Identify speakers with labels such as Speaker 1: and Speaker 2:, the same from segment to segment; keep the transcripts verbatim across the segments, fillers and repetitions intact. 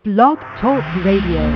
Speaker 1: Blog Talk Radio.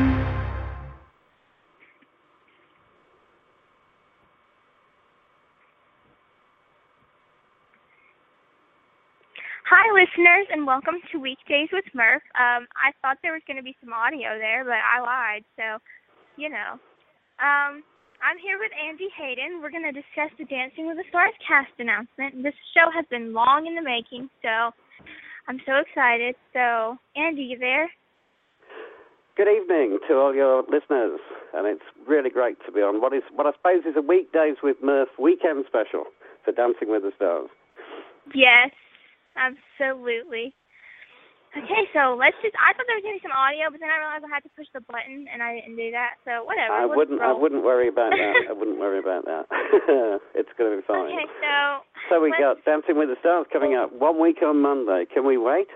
Speaker 2: Hi, listeners, and welcome to Weekdays with Murph. Um, I thought there was going to be some audio there, but I lied, so, you know. Um, I'm here with Andy Hayden. We're going to discuss the Dancing with the Stars cast announcement. This show has been long in the making, so I'm so excited. So, Andy, you there?
Speaker 3: Good evening to all your listeners, and it's really great to be on what is what I suppose is a Weekdays with Murph weekend special for Dancing with the Stars.
Speaker 2: Yes. Absolutely. Okay, so let's just, I thought there was going to be some audio, but then I realized I had to push the button, and I didn't do that, so whatever.
Speaker 3: I wouldn't I wouldn't worry about that. I wouldn't worry about that. It's going to be fine.
Speaker 2: Okay, so...
Speaker 3: So we got Dancing with the Stars coming up one week on Monday. Can we wait?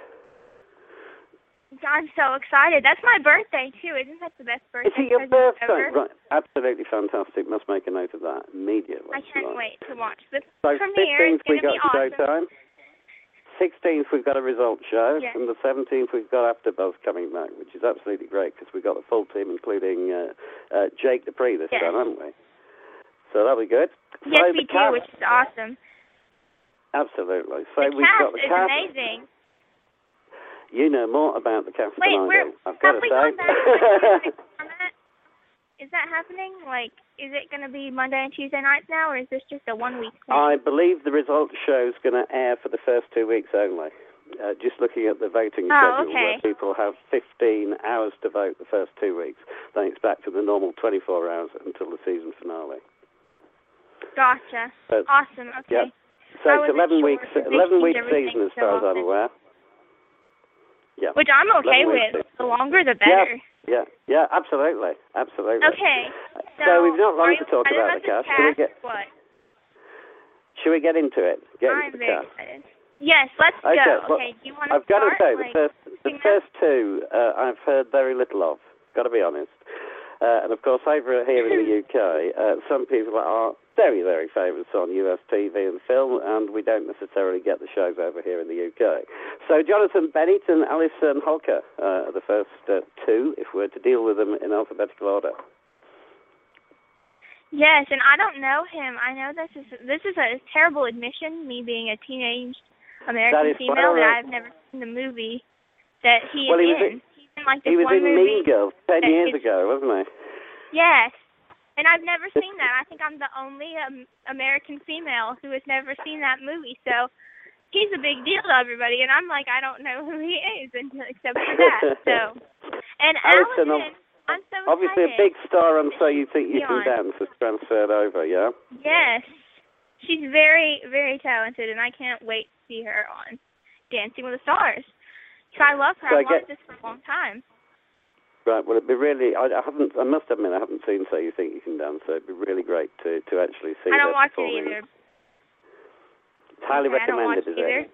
Speaker 2: I'm so excited. That's my birthday, too. Isn't that the best birthday
Speaker 3: Is it your
Speaker 2: present
Speaker 3: birthday?
Speaker 2: ever?
Speaker 3: Right. Absolutely fantastic. Must make a note of that immediately.
Speaker 2: I can't
Speaker 3: right.
Speaker 2: wait to watch this
Speaker 3: So
Speaker 2: premiere.
Speaker 3: fifteenth
Speaker 2: It's
Speaker 3: we
Speaker 2: going to
Speaker 3: got
Speaker 2: be awesome.
Speaker 3: Showtime. sixteenth we've got a results show,
Speaker 2: yes.
Speaker 3: and the seventeenth we've got AfterBuzz coming back, which is absolutely great because we've got the full team, including uh, uh, Jake Dupree this
Speaker 2: yes.
Speaker 3: time, haven't we? So that'll be good.
Speaker 2: Yes,
Speaker 3: so
Speaker 2: we
Speaker 3: the
Speaker 2: do,
Speaker 3: cast,
Speaker 2: which is awesome.
Speaker 3: Absolutely. So
Speaker 2: the
Speaker 3: we've
Speaker 2: cast
Speaker 3: got the
Speaker 2: is
Speaker 3: cast.
Speaker 2: amazing.
Speaker 3: You know more about the cast
Speaker 2: Wait,
Speaker 3: than I
Speaker 2: we're,
Speaker 3: do. I've got
Speaker 2: have
Speaker 3: to
Speaker 2: we
Speaker 3: say.
Speaker 2: gone back to the format? Is that happening? Like, is it going to be Monday and Tuesday nights now, or is this just a one-week thing?
Speaker 3: I believe the results show is going to air for the first two weeks only. Uh, just looking at the voting
Speaker 2: oh,
Speaker 3: schedule,
Speaker 2: okay.
Speaker 3: where people have fifteen hours to vote the first two weeks, then it's back to the normal twenty-four hours until the season finale.
Speaker 2: Gotcha.
Speaker 3: But,
Speaker 2: awesome. Okay.
Speaker 3: Yep. So
Speaker 2: I
Speaker 3: it's eleven
Speaker 2: sure,
Speaker 3: weeks,
Speaker 2: they
Speaker 3: eleven
Speaker 2: change
Speaker 3: week
Speaker 2: everything
Speaker 3: season as
Speaker 2: so
Speaker 3: far as I'm
Speaker 2: often.
Speaker 3: aware. Yeah.
Speaker 2: Which I'm okay with.
Speaker 3: Season.
Speaker 2: The longer, the better.
Speaker 3: Yeah, yeah, absolutely, absolutely.
Speaker 2: Okay. So,
Speaker 3: so we've not long
Speaker 2: are
Speaker 3: to
Speaker 2: you
Speaker 3: talk
Speaker 2: excited
Speaker 3: about the cast.
Speaker 2: cast.
Speaker 3: Should we get?
Speaker 2: What?
Speaker 3: Should we get into it? Get
Speaker 2: I'm
Speaker 3: into the
Speaker 2: very
Speaker 3: cast.
Speaker 2: excited. Yes, let's
Speaker 3: Okay,
Speaker 2: go.
Speaker 3: well,
Speaker 2: okay, do you want to
Speaker 3: I've got to
Speaker 2: start?
Speaker 3: say,
Speaker 2: like,
Speaker 3: the first, the first two, uh, I've heard very little of. Got to be honest. Uh, and of course, over here in the U K, uh, some people are very, very famous on U S T V and film, and we don't necessarily get the shows over here in the U K. So Jonathan Bennett and Alison Holker uh, are the first uh, two, if we're to deal with them in alphabetical order.
Speaker 2: Yes, and I don't know him. I know this is this is a terrible admission, me being a teenage American female, that I've never seen the movie that he
Speaker 3: well,
Speaker 2: is
Speaker 3: he
Speaker 2: in.
Speaker 3: in.
Speaker 2: He's in like this
Speaker 3: he was
Speaker 2: one
Speaker 3: in
Speaker 2: movie.
Speaker 3: Mean Girls ten years ago, wasn't he?
Speaker 2: Yes, and I've never seen that. I think I'm the only um, American female who has never seen that movie. So he's a big deal to everybody, and I'm like, I don't know who he is until except for that. So, and
Speaker 3: Alison,
Speaker 2: Allison, I'm so
Speaker 3: obviously
Speaker 2: excited.
Speaker 3: a big star on So You Think You Can
Speaker 2: on.
Speaker 3: Dance has transferred over, yeah?
Speaker 2: Yes. She's very, very talented, and I can't wait to see her on Dancing with the Stars. So I love her.
Speaker 3: So
Speaker 2: I've
Speaker 3: I
Speaker 2: watched this for a long time.
Speaker 3: Right, well, it'd be really, I, I haven't, I must admit, I haven't seen So You Think You Can Dance, so it'd be really great to, to actually see
Speaker 2: I don't
Speaker 3: her
Speaker 2: watch it
Speaker 3: performing.
Speaker 2: either.
Speaker 3: It's highly
Speaker 2: okay,
Speaker 3: recommended,
Speaker 2: I don't watch
Speaker 3: is
Speaker 2: either.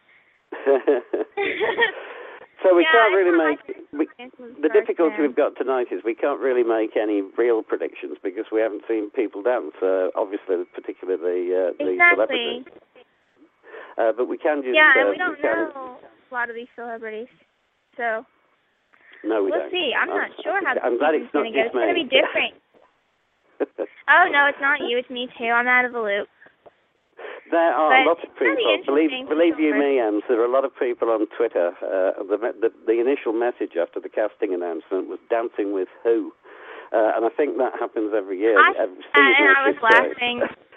Speaker 3: it? So we
Speaker 2: yeah,
Speaker 3: can't really
Speaker 2: like
Speaker 3: make, we, the difficulty we've got tonight is we can't really make any real predictions because we haven't seen people dance, uh, obviously, particularly the, uh, the
Speaker 2: exactly.
Speaker 3: celebrities. Uh, but we can just...
Speaker 2: Yeah,
Speaker 3: uh,
Speaker 2: and we don't
Speaker 3: we can,
Speaker 2: know a lot of these celebrities, so...
Speaker 3: No, we
Speaker 2: we'll
Speaker 3: don't.
Speaker 2: see. I'm not sure how
Speaker 3: I'm glad it's not
Speaker 2: going to go.
Speaker 3: just
Speaker 2: It's going to
Speaker 3: me.
Speaker 2: be different. Oh, no, it's not you. It's me, too. I'm out of the loop.
Speaker 3: There are
Speaker 2: but
Speaker 3: a lot of people, believe, believe you me, Ems, there are a lot of people on Twitter. Uh, the, the, the initial message after the casting announcement was Dancing with Who? Uh, and I think that happens every year.
Speaker 2: I,
Speaker 3: every
Speaker 2: uh, and I was
Speaker 3: show.
Speaker 2: laughing.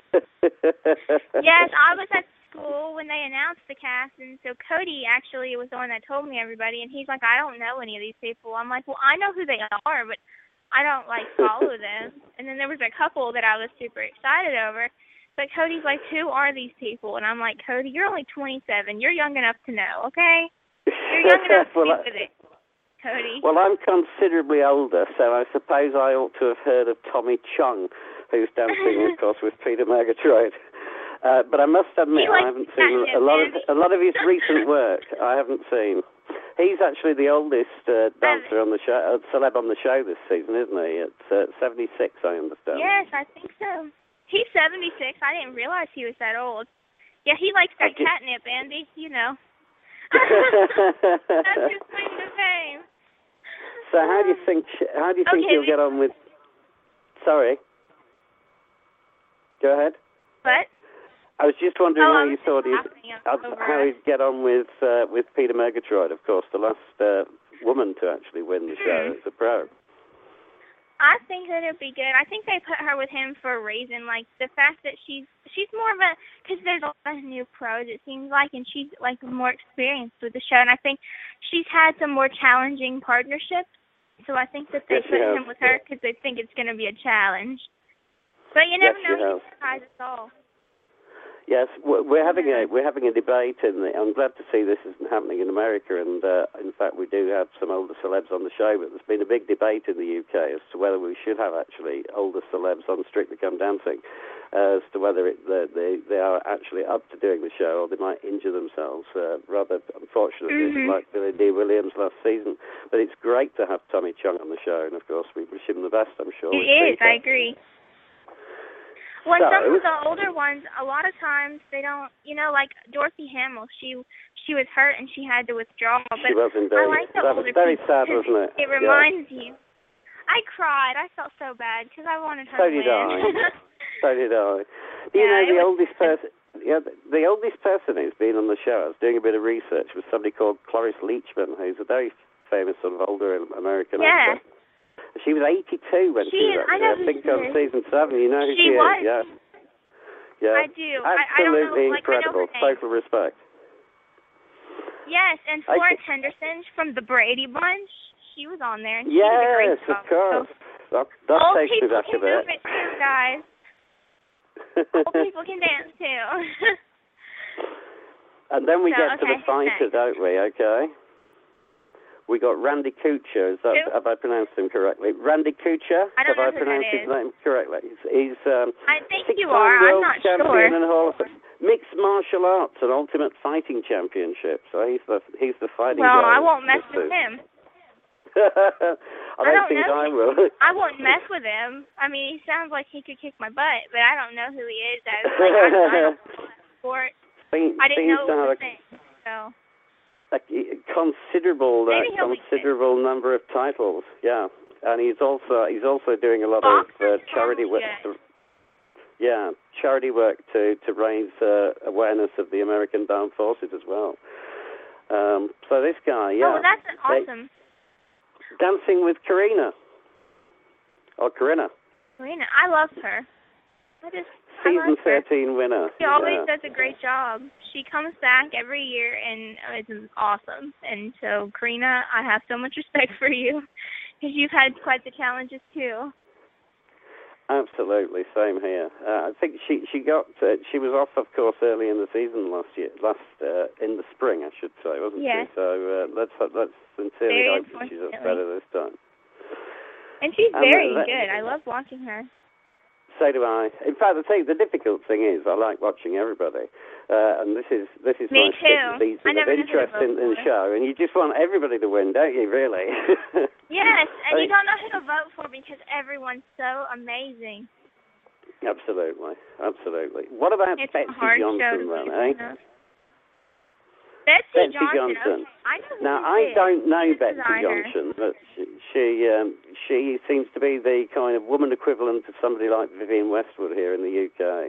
Speaker 2: Yes, I was at school when they announced the cast, and so Cody actually was the one that told me everybody, and he's like, I don't know any of these people. I'm like, well, I know who they are, but I don't, like, follow them. And then there was a couple that I was super excited over. But Cody's like, who are these people? And I'm like, Cody, you're only twenty-seven. You're young enough to know, okay? You're young enough to
Speaker 3: well,
Speaker 2: be with it, Cody.
Speaker 3: Well, I'm considerably older, so I suppose I ought to have heard of Tommy Chong, who's dancing, of course, with Peter Murgatroyd. Uh, but I must admit, I haven't seen a lot of a lot of his recent work. I haven't seen. He's actually the oldest uh, dancer on the show, uh, celeb on the show this season, isn't he? At uh, seventy-six, I understand.
Speaker 2: Yes, I think so. He's seventy-six. I didn't realize he was that old. Yeah, he likes that catnip, Andy, you know. That's his claim to fame.
Speaker 3: So how do you think? How do you think
Speaker 2: Okay,
Speaker 3: he'll
Speaker 2: we-
Speaker 3: get on with? Sorry. Go ahead.
Speaker 2: What?
Speaker 3: I was just wondering
Speaker 2: Oh,
Speaker 3: how
Speaker 2: I
Speaker 3: you
Speaker 2: was
Speaker 3: thought
Speaker 2: just
Speaker 3: he'd,
Speaker 2: laughing
Speaker 3: how,
Speaker 2: over
Speaker 3: how
Speaker 2: it.
Speaker 3: he'd get on with uh, with Peter Murgatroyd, of course, the last uh, woman to actually win the show
Speaker 2: Hmm.
Speaker 3: as a pro.
Speaker 2: I think that it'd be good. I think they put her with him for a reason. Like the fact that she's she's more of a because there's a lot of new pros it seems like, and she's like more experienced with the show. And I think she's had some more challenging partnerships. So I think that they
Speaker 3: Yes, she
Speaker 2: put
Speaker 3: has.
Speaker 2: him with her because they think it's going to be a challenge. But you never
Speaker 3: Yes,
Speaker 2: know.
Speaker 3: she
Speaker 2: He
Speaker 3: has.
Speaker 2: can surprise us all.
Speaker 3: Yes, we're we're having a we're having a debate, and I'm glad to see this isn't happening in America. And uh, in fact, we do have some older celebs on the show, but there's been a big debate in the U K as to whether we should have actually older celebs on Strictly Come Dancing, uh, as to whether it, they, they they are actually up to doing the show or they might injure themselves. Uh, rather, unfortunately,
Speaker 2: Mhm.
Speaker 3: like Billy Dee Williams last season. But it's great to have Tommy Chong on the show, and of course, we wish him the best. I'm sure.
Speaker 2: It
Speaker 3: with
Speaker 2: is.
Speaker 3: Peter.
Speaker 2: I agree. Well,
Speaker 3: So-
Speaker 2: some of the older ones, a lot of times they don't, you know, like Dorothy Hamill, she she was hurt and she had to withdraw. But
Speaker 3: She was indeed.
Speaker 2: I like the
Speaker 3: That
Speaker 2: older
Speaker 3: was very
Speaker 2: people
Speaker 3: sad,
Speaker 2: 'cause
Speaker 3: wasn't it?
Speaker 2: It
Speaker 3: Yeah.
Speaker 2: reminds you. I cried. I felt so bad because I wanted her
Speaker 3: So
Speaker 2: to
Speaker 3: did
Speaker 2: win.
Speaker 3: I. So did I. Do you
Speaker 2: Yeah,
Speaker 3: know
Speaker 2: it
Speaker 3: the
Speaker 2: was-
Speaker 3: oldest person? Yeah, the, the oldest person who's been on the show. I was doing a bit of research with somebody called Cloris Leachman, who's a very famous sort of older American
Speaker 2: Yeah.
Speaker 3: actor. She was eighty-two when she,
Speaker 2: She
Speaker 3: was
Speaker 2: is. I
Speaker 3: actually.
Speaker 2: know
Speaker 3: I
Speaker 2: who
Speaker 3: think
Speaker 2: she
Speaker 3: on
Speaker 2: is.
Speaker 3: season seven. You know who
Speaker 2: She
Speaker 3: she
Speaker 2: was.
Speaker 3: is? Yeah. Yeah.
Speaker 2: I do. I- I
Speaker 3: Absolutely
Speaker 2: don't know, like, I know
Speaker 3: incredible.
Speaker 2: her name.
Speaker 3: Total respect.
Speaker 2: Yes, and
Speaker 3: I
Speaker 2: Florence
Speaker 3: can-
Speaker 2: Henderson from the Brady Bunch, she was on there, and she did a
Speaker 3: Yes,
Speaker 2: great job.
Speaker 3: of course. That,
Speaker 2: So,
Speaker 3: that
Speaker 2: old
Speaker 3: takes me
Speaker 2: people
Speaker 3: back
Speaker 2: can
Speaker 3: a bit.
Speaker 2: move it too, guys. Old people can dance too.
Speaker 3: And then we
Speaker 2: So,
Speaker 3: get to
Speaker 2: okay,
Speaker 3: the fighter,
Speaker 2: next.
Speaker 3: don't we? Okay. We got Randy Couture. Is that,
Speaker 2: Who?
Speaker 3: have I pronounced him correctly? Randy Couture.
Speaker 2: I don't
Speaker 3: have I
Speaker 2: know who that
Speaker 3: pronounced his
Speaker 2: is.
Speaker 3: name correctly? He's, he's um,
Speaker 2: I think
Speaker 3: six-time
Speaker 2: you are. I'm
Speaker 3: world
Speaker 2: not
Speaker 3: champion
Speaker 2: sure.
Speaker 3: and Hall of Mixed Martial Arts and Ultimate Fighting Championship. So he's the he's the fighting
Speaker 2: Well,
Speaker 3: guy.
Speaker 2: I won't mess
Speaker 3: This
Speaker 2: with
Speaker 3: is-
Speaker 2: him.
Speaker 3: I
Speaker 2: I
Speaker 3: don't
Speaker 2: don't
Speaker 3: think
Speaker 2: know
Speaker 3: I
Speaker 2: him.
Speaker 3: will.
Speaker 2: I won't mess with him. I mean, he sounds like he could kick my butt, but I don't know who he is. As like, I, I don't know that sport.
Speaker 3: Seems,
Speaker 2: I didn't
Speaker 3: seems
Speaker 2: know
Speaker 3: to
Speaker 2: it
Speaker 3: have
Speaker 2: was
Speaker 3: a,
Speaker 2: a thing. So
Speaker 3: a considerable, uh,
Speaker 2: Maybe he'll be good.
Speaker 3: considerable number of titles. Yeah, and he's also he's also doing a lot
Speaker 2: Boxer's
Speaker 3: of uh, charity work.
Speaker 2: probably
Speaker 3: Yeah, charity work to to raise uh, awareness of the American Armed Forces as well. Um, so this guy, yeah,
Speaker 2: Oh, well, that's
Speaker 3: They-
Speaker 2: awesome.
Speaker 3: Dancing with Karina or Corinna,
Speaker 2: Marina, I love her. I just I
Speaker 3: season
Speaker 2: love her.
Speaker 3: thirteen winner.
Speaker 2: She always
Speaker 3: yeah.
Speaker 2: does a great job. She comes back every year, and uh, it's awesome. And so, Karina, I have so much respect for you because you've had quite the challenges too.
Speaker 3: Absolutely, same here. Uh, I think she she got uh, she was off, of course, early in the season last year, last uh, in the spring, I should say, wasn't
Speaker 2: Yes.
Speaker 3: she? So uh, let's let's sincerely
Speaker 2: Very
Speaker 3: hope that she's up
Speaker 2: unfortunately.
Speaker 3: better this time.
Speaker 2: And she's
Speaker 3: Um,
Speaker 2: very
Speaker 3: that-
Speaker 2: good. I love watching her.
Speaker 3: So do I. In fact, the thing, the difficult thing is, I like watching everybody, uh, and this is this is
Speaker 2: Me
Speaker 3: my
Speaker 2: too.
Speaker 3: season
Speaker 2: I
Speaker 3: of
Speaker 2: never knew who to
Speaker 3: interest
Speaker 2: vote
Speaker 3: in, in the
Speaker 2: for.
Speaker 3: show, and you just want everybody to win, don't you? Really?
Speaker 2: Yes,
Speaker 3: I
Speaker 2: and you
Speaker 3: think-
Speaker 2: don't know who to vote for because everyone's so amazing.
Speaker 3: Absolutely, absolutely. What about
Speaker 2: It's
Speaker 3: Betsy
Speaker 2: a hard show to
Speaker 3: Johnson then,
Speaker 2: believe
Speaker 3: eh?
Speaker 2: in, though. Betsy,
Speaker 3: Betsy
Speaker 2: Johnson.
Speaker 3: Johnson.
Speaker 2: Okay. I know who
Speaker 3: Now,
Speaker 2: this
Speaker 3: I
Speaker 2: is.
Speaker 3: don't know
Speaker 2: She's a
Speaker 3: Betsy
Speaker 2: designer.
Speaker 3: Johnson, but she she, um, she seems to be the kind of woman equivalent of somebody like Vivienne Westwood here in the U K.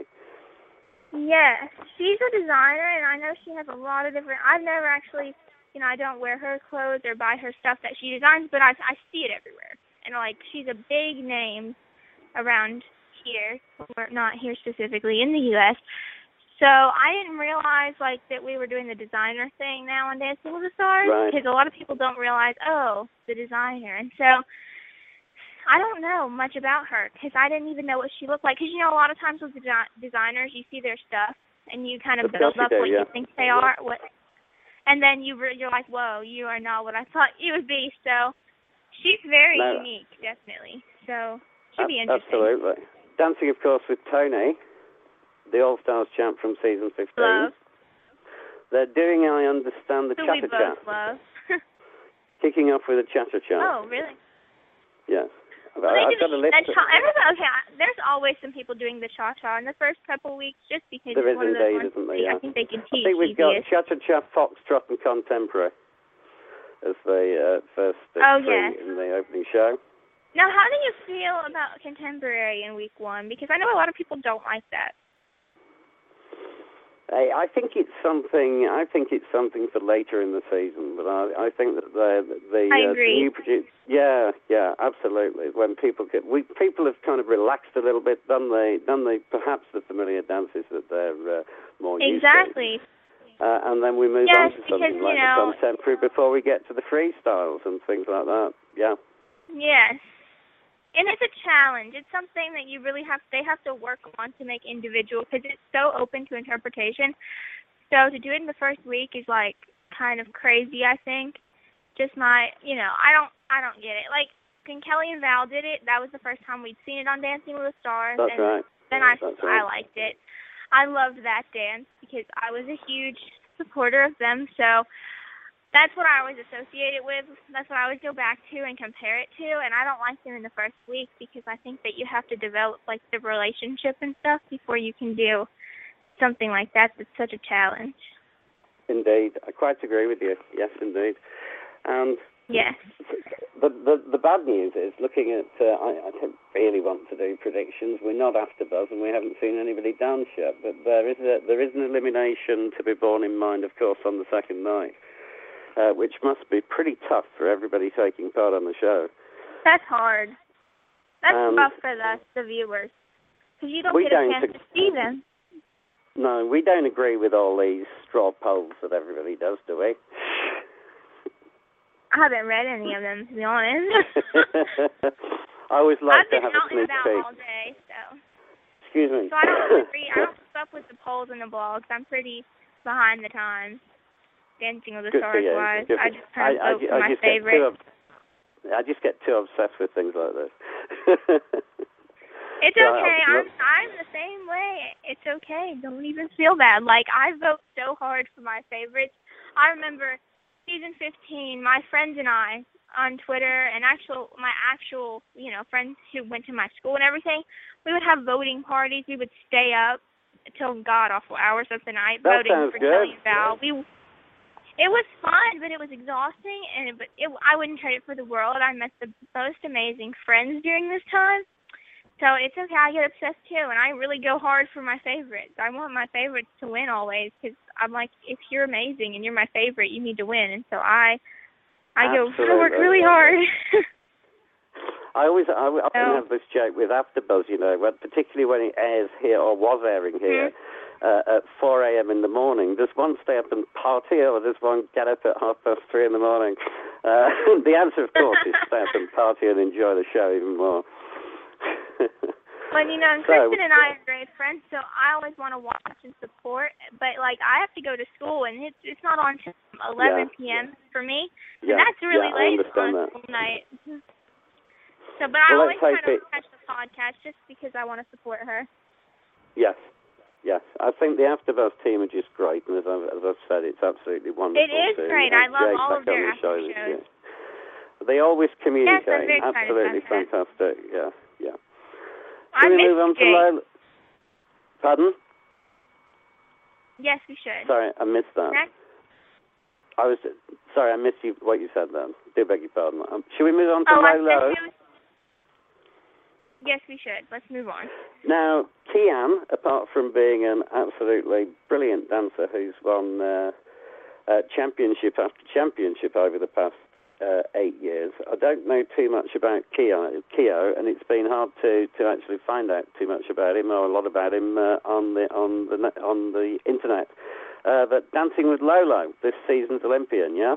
Speaker 2: Yes, she's a designer, and I know she has a lot of different. I've never actually, you know, I don't wear her clothes or buy her stuff that she designs, but I I see it everywhere, and like she's a big name around here, or not here specifically in the U S. So I didn't realize like that we were doing the designer thing now on Dancing with the Stars,
Speaker 3: Right.
Speaker 2: because a lot of people don't realize, oh, the designer, and so. I don't know much about her because I didn't even know what she looked like. Because, you know, a lot of times with desi- designers, you see their stuff and you kind of
Speaker 3: Of
Speaker 2: build
Speaker 3: course you
Speaker 2: up
Speaker 3: do,
Speaker 2: what
Speaker 3: yeah.
Speaker 2: you think they are. What, and then you re- you're like, whoa, you are not what I thought you would be. So she's very
Speaker 3: No.
Speaker 2: unique, definitely. So should be
Speaker 3: Ab-
Speaker 2: interesting.
Speaker 3: Absolutely. Dancing, of course, with Tony, the All Stars champ from season fifteen.
Speaker 2: Love.
Speaker 3: They're doing, I understand, the
Speaker 2: Who we
Speaker 3: Chatter
Speaker 2: both
Speaker 3: Chat.
Speaker 2: love.
Speaker 3: Kicking off with a Chatter Chat.
Speaker 2: Oh, really?
Speaker 3: Yes.
Speaker 2: Well,
Speaker 3: I-
Speaker 2: they
Speaker 3: I've
Speaker 2: do
Speaker 3: got a list.
Speaker 2: that cha- everybody, okay, I- there's always some people doing the cha-cha in the first couple of weeks just because
Speaker 3: There
Speaker 2: it's
Speaker 3: is
Speaker 2: one of
Speaker 3: indeed,
Speaker 2: those ones
Speaker 3: isn't there,
Speaker 2: that
Speaker 3: yeah.
Speaker 2: I think they can
Speaker 3: I
Speaker 2: teach
Speaker 3: think we've got
Speaker 2: easiest.
Speaker 3: Chatter Chat, Foxtrot, and Contemporary. as they uh, first uh,
Speaker 2: Oh,
Speaker 3: three
Speaker 2: yes.
Speaker 3: in the opening show.
Speaker 2: Now, how do you feel about contemporary in week one? Because I know a lot of people don't like that.
Speaker 3: I, I think it's something. I think it's something for later in the season. But I, I think that the the,
Speaker 2: I
Speaker 3: uh,
Speaker 2: agree.
Speaker 3: the new produ- yeah, yeah, absolutely. When people get, we people have kind of relaxed a little bit, done the done the perhaps the familiar dances that they're uh, more used to.
Speaker 2: Exactly.
Speaker 3: Uh, and then we move
Speaker 2: Yes,
Speaker 3: on to
Speaker 2: because,
Speaker 3: something
Speaker 2: you
Speaker 3: like
Speaker 2: know,
Speaker 3: the contemporary before we get to the freestyles and things like that. Yeah.
Speaker 2: Yes. And it's a challenge. It's something that you really have, they have to work on to make individual, because it's so open to interpretation. So to do it in the first week is like kind of crazy, I think. Just my, you know, I don't, I don't get it. Like when Kelly and Val did it, that was the first time we'd seen it on Dancing with the Stars.
Speaker 3: That's
Speaker 2: and
Speaker 3: right.
Speaker 2: Then I,
Speaker 3: That's
Speaker 2: I
Speaker 3: right.
Speaker 2: liked it. I loved that dance because I was a huge supporter of them. So that's what I always associate it with. That's what I always go back to and compare it to. And I don't like them in the first week because I think that you have to develop like the relationship and stuff before you can do something like that. That's such a challenge.
Speaker 3: Indeed, I quite agree with you. Yes, indeed. And
Speaker 2: yes,
Speaker 3: the the, the bad news is looking at. Uh, I, I don't really want to do predictions. We're not AfterBuzz, and we haven't seen anybody dance yet. But there is a, there is an elimination to be borne in mind, of course, on the second night. Uh, which must be pretty tough for everybody taking part on the show.
Speaker 2: That's hard. That's
Speaker 3: um,
Speaker 2: rough for the, the viewers, because you don't
Speaker 3: we
Speaker 2: get a
Speaker 3: don't
Speaker 2: chance to see them.
Speaker 3: No, we don't agree with all these straw polls that everybody does, do we?
Speaker 2: I haven't read any of them, to be honest.
Speaker 3: I always like
Speaker 2: I've
Speaker 3: to
Speaker 2: been
Speaker 3: have a
Speaker 2: out and
Speaker 3: sneak
Speaker 2: about
Speaker 3: peek.
Speaker 2: all day, so.
Speaker 3: Excuse me.
Speaker 2: So I don't agree. I don't keep up with the polls and the blogs. I'm pretty behind the times. Dancing with the
Speaker 3: Good
Speaker 2: Stars
Speaker 3: for you.
Speaker 2: wise.
Speaker 3: Good
Speaker 2: I
Speaker 3: for
Speaker 2: just kind of
Speaker 3: I,
Speaker 2: vote
Speaker 3: I,
Speaker 2: for
Speaker 3: I
Speaker 2: my
Speaker 3: just get
Speaker 2: favorite.
Speaker 3: too ob- I just get too obsessed with things like this.
Speaker 2: It's
Speaker 3: So,
Speaker 2: okay.
Speaker 3: uh,
Speaker 2: I'm I'm the same way. It's okay. Don't even feel bad. Like I vote so hard for my favorites. I remember season fifteen. My friends and I on Twitter and actual my actual you know friends who went to my school and everything. We would have voting parties. We would stay up until god awful hours of the night
Speaker 3: That
Speaker 2: voting
Speaker 3: sounds
Speaker 2: for
Speaker 3: good.
Speaker 2: Kelly and Val. We It was fun, but it was exhausting, and it, but it, I wouldn't trade it for the world. I met the most amazing friends during this time, so it's okay. I get obsessed too, and I really go hard for my favorites. I want my favorites to win always, because I'm like, if you're amazing and you're my favorite, you need to win, and so I, I go, I work really hard.
Speaker 3: I always, I often
Speaker 2: So-
Speaker 3: have this joke with AfterBuzz, you know, when, particularly when it airs here or was airing here.
Speaker 2: Mm-hmm.
Speaker 3: Uh, at four a.m. in the morning. Does one stay up and party, or does one get up at half past three in the morning? Uh, the answer, of course, is stay up and party and enjoy the show even more.
Speaker 2: Well, you know, and
Speaker 3: So-
Speaker 2: Kristen and I are great friends, so I always want to watch and support. But like, I have to go to school, and it's it's not on till eleven p.m. for me,
Speaker 3: Yeah,
Speaker 2: and that's really
Speaker 3: yeah, I
Speaker 2: late
Speaker 3: understand
Speaker 2: on a
Speaker 3: that.
Speaker 2: school night. So, but I
Speaker 3: Well,
Speaker 2: always
Speaker 3: let's
Speaker 2: try
Speaker 3: hope
Speaker 2: to
Speaker 3: it-
Speaker 2: catch the podcast just because I want to support her.
Speaker 3: Yes, yes. I think the AfterBuzz team are just great, and as I've, as I've said, it's absolutely wonderful.
Speaker 2: It is
Speaker 3: to
Speaker 2: great.
Speaker 3: have
Speaker 2: I love
Speaker 3: Jake
Speaker 2: all
Speaker 3: back
Speaker 2: of their
Speaker 3: on the show
Speaker 2: after
Speaker 3: this
Speaker 2: shows.
Speaker 3: year. They always communicate.
Speaker 2: Yes, I'm very excited
Speaker 3: Absolutely
Speaker 2: about that.
Speaker 3: fantastic. Yeah, yeah.
Speaker 2: I
Speaker 3: Can we
Speaker 2: miss
Speaker 3: move on to
Speaker 2: Jake.
Speaker 3: Lola? Pardon?
Speaker 2: Yes, we should.
Speaker 3: Sorry, I missed that.
Speaker 2: Next.
Speaker 3: I was sorry, I missed you. What you said then. Do beg your pardon. Um, should we move on to
Speaker 2: Oh, I
Speaker 3: Lolo?
Speaker 2: said you- Yes, we should. Let's move on.
Speaker 3: Now, Kian, apart from being an absolutely brilliant dancer who's won uh, uh, championship after championship over the past uh, eight years, I don't know too much about Keo, Keo, and it's been hard to, to actually find out too much about him or a lot about him uh, on the on the on the internet. Uh, but Dancing with Lolo, this season's Olympian, yeah.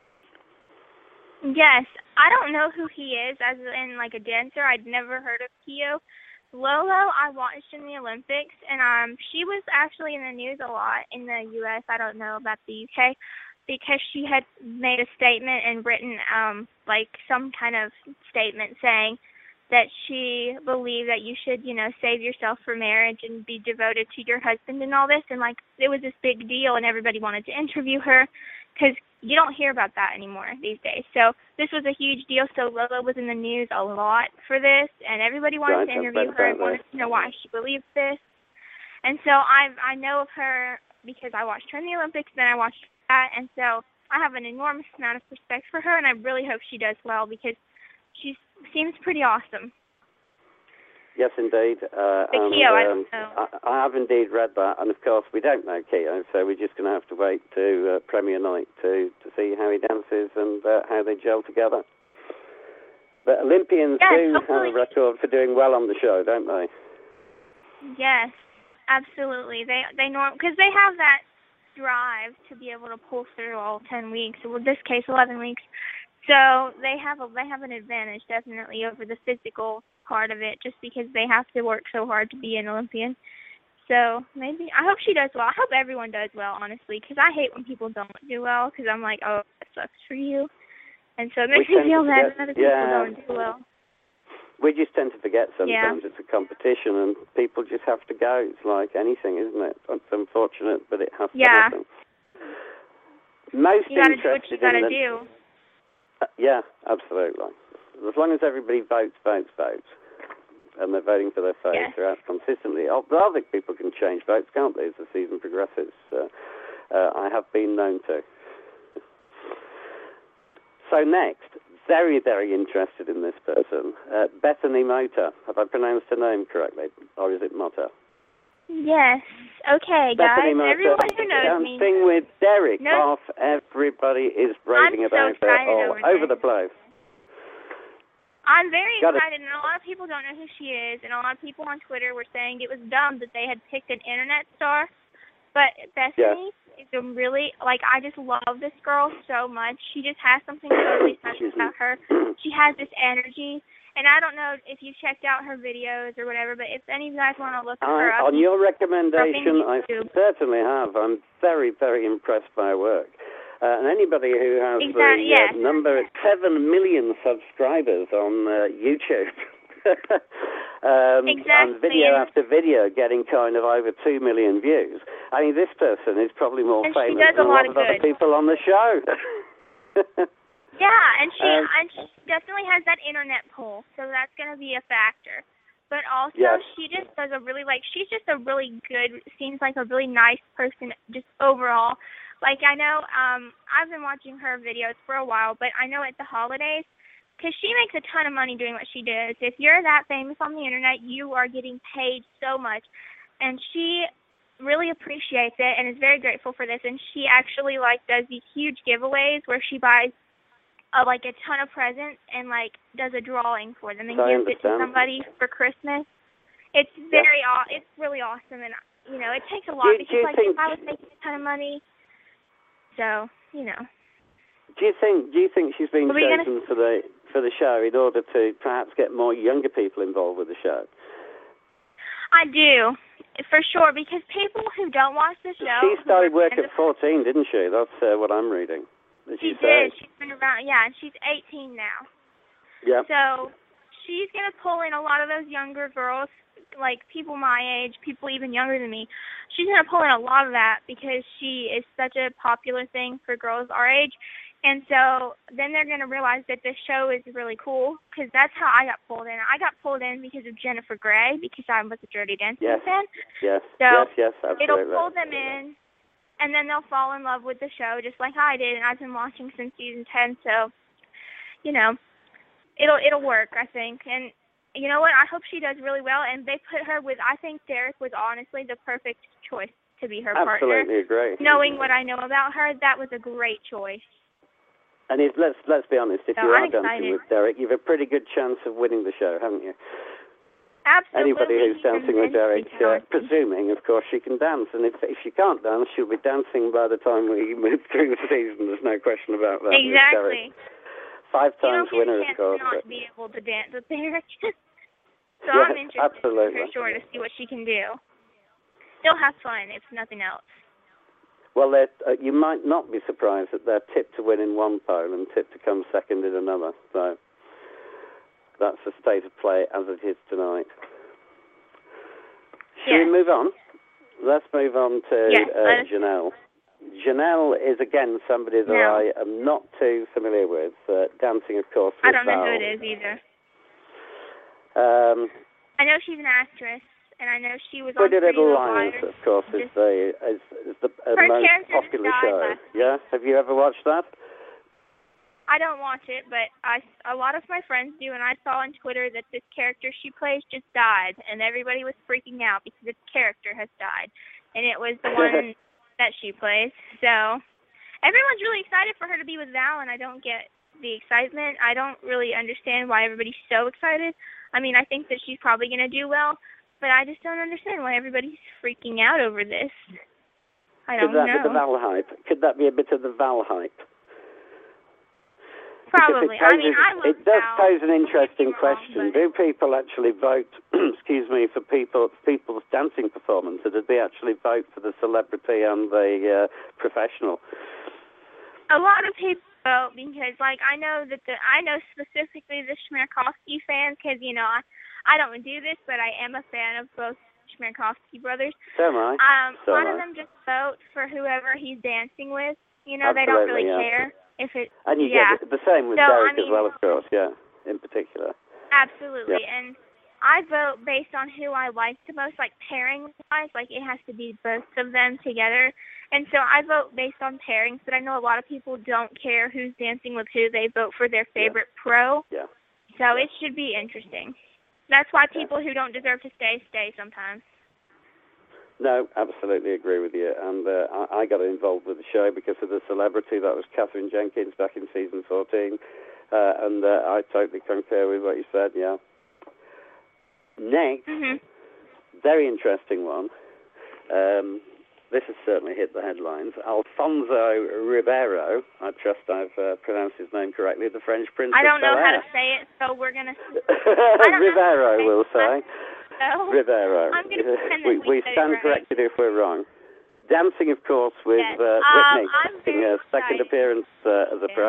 Speaker 2: Yes, I don't know who he is as in like a dancer. I'd never heard of Keo. Lolo, I watched in the Olympics, and um, she was actually in the news a lot in the U S. I don't know about the U K, because she had made a statement and written um like some kind of statement saying that she believed that you should, you know, save yourself for marriage and be devoted to your husband and all this, and like it was this big deal, and everybody wanted to interview her because you don't hear about that anymore these days. So this was a huge deal. So Lolo was in the news a lot for this, and everybody wanted
Speaker 3: Right,
Speaker 2: to
Speaker 3: I've
Speaker 2: interview
Speaker 3: read
Speaker 2: her
Speaker 3: about
Speaker 2: and wanted
Speaker 3: that.
Speaker 2: to know why she believed this. And so I I know of her because I watched her in the Olympics, then I watched that, and so I have an enormous amount of respect for her, and I really hope she does well because she seems pretty awesome.
Speaker 3: Yes, indeed. Uh,
Speaker 2: the
Speaker 3: and,
Speaker 2: Keo,
Speaker 3: um,
Speaker 2: I don't know.
Speaker 3: I, I have indeed read that, and of course we don't know Keo, so we're just going to have to wait to uh, premiere night to, to see how he dances and uh, how they gel together. But Olympians
Speaker 2: yes,
Speaker 3: do
Speaker 2: hopefully.
Speaker 3: have a record for doing well on the show, don't they?
Speaker 2: Yes, absolutely. They they norm because they have that drive to be able to pull through all ten weeks, or in this case eleven weeks. So they have a they have an advantage definitely over the physical part of it, just because they have to work so hard to be an Olympian. So maybe I hope she does well. I hope everyone does well, honestly, because I hate when people don't do well, because I'm like, oh, that sucks for you, and so it makes
Speaker 3: we
Speaker 2: me feel bad
Speaker 3: forget,
Speaker 2: when other people
Speaker 3: yeah,
Speaker 2: don't do well.
Speaker 3: We just tend to forget sometimes
Speaker 2: yeah.
Speaker 3: it's a competition and people just have to go. It's like anything, isn't it? It's unfortunate, but it has
Speaker 2: yeah.
Speaker 3: to happen. Most
Speaker 2: you gotta
Speaker 3: interested
Speaker 2: do what you gotta
Speaker 3: in the,
Speaker 2: do.
Speaker 3: Uh, yeah, absolutely. As long as everybody votes, votes, votes, and they're voting for their favourites
Speaker 2: yes.
Speaker 3: throughout consistently. I think people can change votes, can't they, as the season progresses? Uh, uh, I have been known to. So next, very, very interested in this person, uh, Bethany Mota. Have I pronounced her name correctly, or is it Mota?
Speaker 2: Yes. Okay,
Speaker 3: Bethany
Speaker 2: guys.
Speaker 3: Mota,
Speaker 2: Everyone who knows me.
Speaker 3: Dancing with Derek.
Speaker 2: No.
Speaker 3: Half everybody is raving
Speaker 2: I'm so
Speaker 3: about her all
Speaker 2: over,
Speaker 3: over
Speaker 2: this.
Speaker 3: the place.
Speaker 2: I'm very
Speaker 3: Got
Speaker 2: excited, it. and a lot of people don't know who she is, and a lot of people on Twitter were saying it was dumb that they had picked an internet star. But Bethany yeah. is a really, like, I just love this girl so much. She just has something totally special about her. She has this energy, and I don't know if you checked out her videos or whatever, but if any of you guys want to look at her
Speaker 3: I,
Speaker 2: up.
Speaker 3: On your recommendation, I
Speaker 2: YouTube.
Speaker 3: certainly have. I'm very, very impressed by her work. Uh, and anybody who has
Speaker 2: exactly,
Speaker 3: the
Speaker 2: yes.
Speaker 3: uh, number at seven million subscribers on uh, YouTube, um,
Speaker 2: exactly.
Speaker 3: and video after video getting kind of over two million views. I mean, this person is probably more
Speaker 2: and
Speaker 3: famous
Speaker 2: than
Speaker 3: a
Speaker 2: a
Speaker 3: lot
Speaker 2: lot
Speaker 3: of other
Speaker 2: good.
Speaker 3: people on the show.
Speaker 2: yeah, and she
Speaker 3: um,
Speaker 2: and she definitely has that internet pull, so that's going to be a factor. But also,
Speaker 3: yes.
Speaker 2: she just does a really, like, she's just a really good, seems like a really nice person just overall. Like, I know, um, I've been watching her videos for a while, but I know at the holidays, because she makes a ton of money doing what she does. If you're that famous on the internet, you are getting paid so much. And she really appreciates it and is very grateful for this. And she actually, like, does these huge giveaways where she buys, uh, like, a ton of presents and, like, does a drawing for them and
Speaker 3: so
Speaker 2: gives it to somebody for Christmas. It's very, yeah. aw- it's really awesome. And, you know, it takes a lot
Speaker 3: do,
Speaker 2: because,
Speaker 3: do
Speaker 2: like,
Speaker 3: think...
Speaker 2: if I was making a ton of money, so, you know.
Speaker 3: Do you think? Do you think she's been chosen
Speaker 2: gonna...
Speaker 3: for the for the show in order to perhaps get more younger people involved with the show?
Speaker 2: I do, for sure, because people who don't watch the show.
Speaker 3: She started work at fourteen, didn't she? That's uh, what I'm reading.
Speaker 2: She
Speaker 3: did.
Speaker 2: Say. She's been around. Yeah, and she's eighteen now.
Speaker 3: Yeah.
Speaker 2: So she's gonna pull in a lot of those younger girls, like people my age, people even younger than me. She's going to pull in a lot of that because she is such a popular thing for girls our age. And so then they're going to realize that this show is really cool because that's how I got pulled in. I got pulled in because of Jennifer Grey because I was a Dirty Dancing
Speaker 3: yes.
Speaker 2: fan.
Speaker 3: Yes,
Speaker 2: so
Speaker 3: yes, yes, absolutely.
Speaker 2: It'll pull them in, and then they'll fall in love with the show just like I did, and I've been watching since season ten. So, you know, it'll it'll work, I think. And you know what? I hope she does really well. And they put her with, I think Derek was honestly the perfect choice to be her partner.
Speaker 3: Absolutely agree.
Speaker 2: Knowing what I know about her, that was a great choice.
Speaker 3: And if, let's let's be honest, if
Speaker 2: so
Speaker 3: you
Speaker 2: I'm
Speaker 3: are dancing
Speaker 2: excited.
Speaker 3: with Derek, you've a pretty good chance of winning the show, haven't you?
Speaker 2: Absolutely.
Speaker 3: Anybody who's dancing with Derek, uh, presuming, of course, she can dance. And if if she can't dance, she'll be dancing by the time we move through the season. There's no question about that.
Speaker 2: Exactly.
Speaker 3: Five times
Speaker 2: you don't
Speaker 3: winner,
Speaker 2: get a chance
Speaker 3: of course.
Speaker 2: To not
Speaker 3: but...
Speaker 2: be able to dance with Derek. so
Speaker 3: yes,
Speaker 2: I'm interested
Speaker 3: absolutely.
Speaker 2: for sure to see what she can do. Still have fun, if nothing else.
Speaker 3: Well, uh, you might not be surprised that they're tipped to win in one poll and tipped to come second in another. So that's the state of play as it is tonight. Shall
Speaker 2: yes.
Speaker 3: we move on? Let's move on to
Speaker 2: yes,
Speaker 3: uh, Janelle. Janelle is, again, somebody that
Speaker 2: no.
Speaker 3: I am not too familiar with. Uh, dancing, of course, with
Speaker 2: I don't know
Speaker 3: Val.
Speaker 2: who it is either.
Speaker 3: Um,
Speaker 2: I know she's an actress. and I know she was on
Speaker 3: Pretty
Speaker 2: Pretty
Speaker 3: Little
Speaker 2: Little
Speaker 3: Liars,
Speaker 2: Liars.
Speaker 3: of course, is
Speaker 2: Just-
Speaker 3: the is, is the uh,
Speaker 2: Her
Speaker 3: most
Speaker 2: character just
Speaker 3: popular
Speaker 2: died
Speaker 3: show.
Speaker 2: last week.
Speaker 3: Yeah, have you ever watched that?
Speaker 2: I don't watch it, but I, a lot of my friends do, and I saw on Twitter that this character she plays just died, and everybody was freaking out because this character has died, and it was the one that she plays. So everyone's really excited for her to be with Val, and I don't get the excitement. I don't really understand why everybody's so excited. I mean, I think that she's probably going to do well, but I just don't understand why everybody's freaking out over this. I don't
Speaker 3: Could that
Speaker 2: know.
Speaker 3: be the Val hype? Could that be a bit of the Val hype?
Speaker 2: Probably.
Speaker 3: It, poses,
Speaker 2: I mean, I love
Speaker 3: it does
Speaker 2: Val.
Speaker 3: pose an
Speaker 2: Don't get me
Speaker 3: interesting
Speaker 2: wrong,
Speaker 3: question.
Speaker 2: but-
Speaker 3: Do people actually vote, excuse me, for people people's dancing performance, or did they actually vote for the celebrity and the uh, professional?
Speaker 2: A lot of people vote because, like, I know that the I know specifically the Schmerkovsky fans because, you know, I, I don't do this, but I am a fan of both Schmerkovsky brothers.
Speaker 3: So am I.
Speaker 2: Um,
Speaker 3: So
Speaker 2: a lot
Speaker 3: am
Speaker 2: of
Speaker 3: I.
Speaker 2: them just vote for whoever he's dancing with. You know,
Speaker 3: Absolutely,
Speaker 2: they don't really
Speaker 3: yeah.
Speaker 2: care if it.
Speaker 3: And you
Speaker 2: yeah.
Speaker 3: get the, the same with
Speaker 2: So,
Speaker 3: Derek
Speaker 2: I mean,
Speaker 3: as well, of course, yeah, in particular.
Speaker 2: Absolutely,
Speaker 3: Yeah.
Speaker 2: and I vote based on who I like the most, like pairing-wise. Like, it has to be both of them together. And so I vote based on pairings, but I know a lot of people don't care who's dancing with who. They vote for their favorite pro.
Speaker 3: Yeah.
Speaker 2: So it should be interesting. That's why people who don't deserve to stay, stay sometimes.
Speaker 3: No, absolutely agree with you. And uh, I, I got involved with the show because of the celebrity that was Catherine Jenkins back in season fourteen. Uh, and uh, I totally concur with what you said, yeah. Next,
Speaker 2: Mhm.
Speaker 3: very interesting one. Um, this has certainly hit the headlines. Alfonso Ribeiro, I trust I've uh, pronounced his name correctly, the French Prince
Speaker 2: I don't
Speaker 3: of
Speaker 2: know how
Speaker 3: Bel-Air.
Speaker 2: to say it, so we're going to... don't
Speaker 3: Ribeiro,
Speaker 2: know
Speaker 3: we'll say.
Speaker 2: So
Speaker 3: Ribeiro.
Speaker 2: I'm gonna pretend that
Speaker 3: we,
Speaker 2: we
Speaker 3: we
Speaker 2: said it
Speaker 3: stand
Speaker 2: right.
Speaker 3: corrected if we're wrong. Dancing, of course, with
Speaker 2: Yes.
Speaker 3: uh,
Speaker 2: Um,
Speaker 3: Whitney,
Speaker 2: I'm
Speaker 3: making
Speaker 2: very
Speaker 3: her second
Speaker 2: excited.
Speaker 3: appearance uh, as a
Speaker 2: Yeah.
Speaker 3: pro.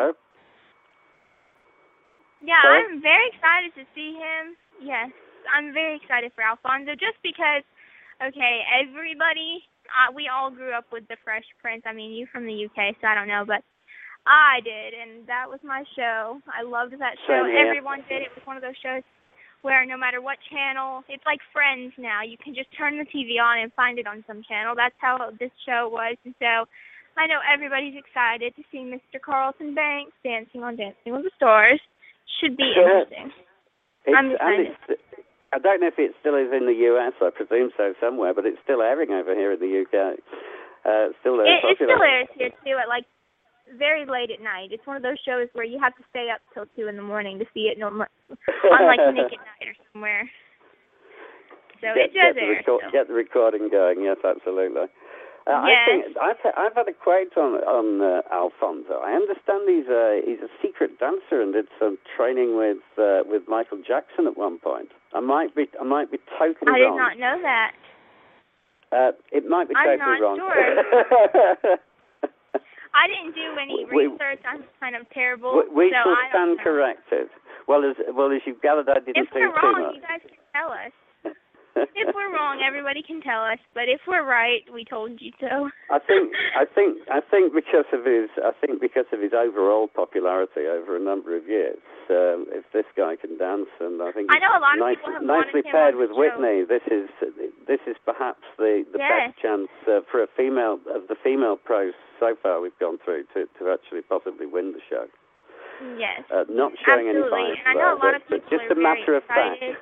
Speaker 2: Yeah,
Speaker 3: Sorry?
Speaker 2: I'm very excited to see him. Yes, I'm very excited for Alfonso just because, okay, everybody, uh, we all grew up with The Fresh Prince. I mean, you from the U K, so I don't know, but I did, and that was my show. I loved that show.
Speaker 3: Same here.
Speaker 2: Everyone did. It was one of those shows where no matter what channel, it's like Friends now. You can just turn the T V on and find it on some channel. That's how this show was. And so I know everybody's excited to see Mister Carlton Banks dancing on Dancing with the Stars. Should be interesting.
Speaker 3: It's,
Speaker 2: I'm
Speaker 3: and
Speaker 2: excited.
Speaker 3: it's, I don't know if it still is in the U S. I presume so somewhere, but it's still airing over here in the U K. Uh, it's still very
Speaker 2: It, it
Speaker 3: popular.
Speaker 2: still airs here too at like very late at night. It's one of those shows where you have to stay up till two in the morning to see it, no, on like Nick at Night or somewhere. So
Speaker 3: get,
Speaker 2: it does
Speaker 3: get the
Speaker 2: air.
Speaker 3: record,
Speaker 2: still.
Speaker 3: get the recording going. Yes, absolutely. Uh, I
Speaker 2: Yes.
Speaker 3: think I've I've had a quote on on uh, Alfonso. I understand he's a he's a secret dancer and did some training with uh, with Michael Jackson at one point. I might be I might be totally
Speaker 2: I did
Speaker 3: wrong.
Speaker 2: not know that.
Speaker 3: Uh, it might be
Speaker 2: I'm
Speaker 3: totally
Speaker 2: not
Speaker 3: wrong.
Speaker 2: sure. I didn't do any
Speaker 3: We-
Speaker 2: research. I'm kind of terrible.
Speaker 3: we we
Speaker 2: so
Speaker 3: shall
Speaker 2: I don't
Speaker 3: stand
Speaker 2: know.
Speaker 3: corrected. Well, as well as you've gathered, I didn't
Speaker 2: If
Speaker 3: do
Speaker 2: we're
Speaker 3: too
Speaker 2: wrong,
Speaker 3: much.
Speaker 2: you guys can tell us. If we're wrong, everybody can tell us. But if we're right, we told you so.
Speaker 3: I think I think I think because of his I think because of his overall popularity over a number of years, um, if this guy can dance, and I think
Speaker 2: I know a lot of
Speaker 3: nice,
Speaker 2: people have
Speaker 3: nicely
Speaker 2: wanted him
Speaker 3: paired
Speaker 2: on
Speaker 3: with
Speaker 2: the show.
Speaker 3: Whitney, this is this is perhaps the, the
Speaker 2: Yes.
Speaker 3: best chance uh, for a female of the female pros so far we've gone through to, to actually possibly win the show.
Speaker 2: Yes.
Speaker 3: Uh, not showing
Speaker 2: Absolutely.
Speaker 3: any bias
Speaker 2: And I know
Speaker 3: there,
Speaker 2: a lot
Speaker 3: but,
Speaker 2: of people
Speaker 3: but just
Speaker 2: are
Speaker 3: a matter
Speaker 2: very
Speaker 3: of fact.
Speaker 2: excited.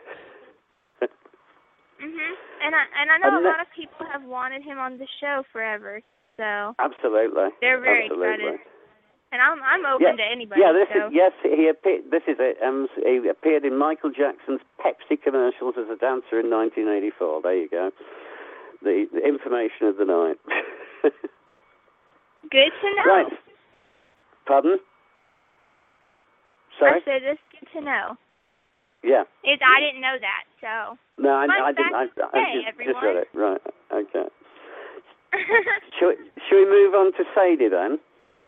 Speaker 2: Mhm. And I and I know
Speaker 3: And
Speaker 2: a
Speaker 3: that-
Speaker 2: lot of people have wanted him on the show forever. So
Speaker 3: Absolutely.
Speaker 2: they're very
Speaker 3: Absolutely.
Speaker 2: excited. And I'm I'm open
Speaker 3: Yeah,
Speaker 2: to anybody.
Speaker 3: yeah. This
Speaker 2: so.
Speaker 3: is yes. He appeared. This is it. Um, he appeared in Michael Jackson's Pepsi commercials as a dancer in nineteen eighty-four. There you go. The, the information of the night.
Speaker 2: Good to know.
Speaker 3: Right. Pardon? Sorry.
Speaker 2: I said it's good to know.
Speaker 3: Yeah.
Speaker 2: It's I didn't know that. So.
Speaker 3: No, I,
Speaker 2: Fun
Speaker 3: I didn't. I,
Speaker 2: fact of
Speaker 3: I
Speaker 2: the day,
Speaker 3: just, just
Speaker 2: everyone.
Speaker 3: read it. Right. Okay. Shall we, shall we move on to Sadie then?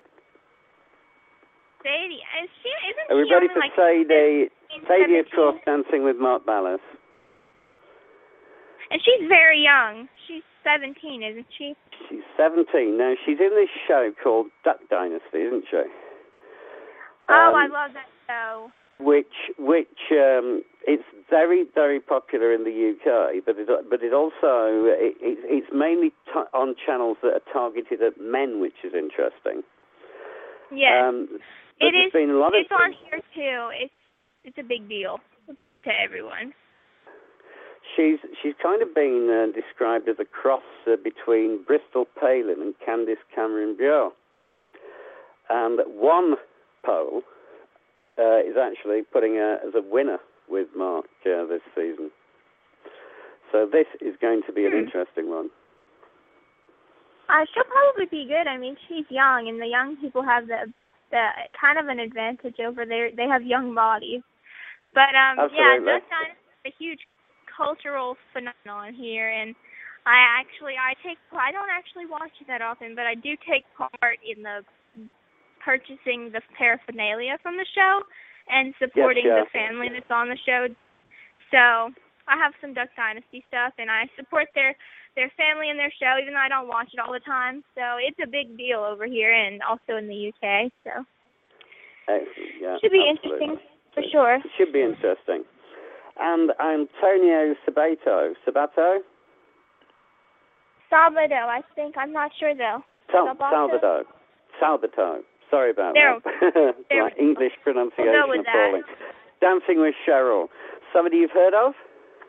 Speaker 2: Sadie, is she isn't
Speaker 3: Are we
Speaker 2: she
Speaker 3: ready
Speaker 2: only
Speaker 3: for
Speaker 2: like
Speaker 3: Sadie?
Speaker 2: fifteen,
Speaker 3: Sadie, of
Speaker 2: seventeen?
Speaker 3: course, dancing with Mark Ballas.
Speaker 2: And she's very young. She's seventeen, isn't she?
Speaker 3: She's seventeen. Now, she's in this show called Duck Dynasty, isn't she?
Speaker 2: Oh,
Speaker 3: Um,
Speaker 2: I love that show.
Speaker 3: Which, which, um, it's very, very popular in the U K, but it, but it also it, it, it's mainly t- on channels that are targeted at men, which is interesting.
Speaker 2: Yes,
Speaker 3: um,
Speaker 2: it is.
Speaker 3: Been a lot
Speaker 2: it's
Speaker 3: of
Speaker 2: on here too. It's it's a big deal to everyone.
Speaker 3: She's she's kind of been uh, described as a cross uh, between Bristol Palin and Candice Cameron Bure. And one poll uh, is actually putting her as a winner with Mark uh, this season. So this is going to be an
Speaker 2: hmm.
Speaker 3: interesting one.
Speaker 2: Uh, she'll probably be good. I mean, she's young, and the young people have the the kind of an advantage over there. They have young bodies. But um, yeah, Duck Dynasty is a huge cultural phenomenon here, and I actually I take I don't actually watch it that often, but I do take part in the purchasing the paraphernalia from the show and supporting
Speaker 3: yes, yeah.
Speaker 2: the family that's on the show. So I have some Duck Dynasty stuff, and I support their their family and their show, even though I don't watch it all the time. So it's a big deal over here and also in the U K. So
Speaker 3: excellent, yeah,
Speaker 2: should be
Speaker 3: absolutely.
Speaker 2: interesting for sure.
Speaker 3: It should be interesting. And Antonio Sabato, Sabato?
Speaker 2: Sabato, I think. I'm not sure, though.
Speaker 3: Sal- Salvador. Salvatore. Sorry about
Speaker 2: there,
Speaker 3: that.
Speaker 2: there
Speaker 3: My English pronunciation
Speaker 2: we'll go with
Speaker 3: appalling.
Speaker 2: that.
Speaker 3: Dancing with Cheryl. Somebody you've heard of?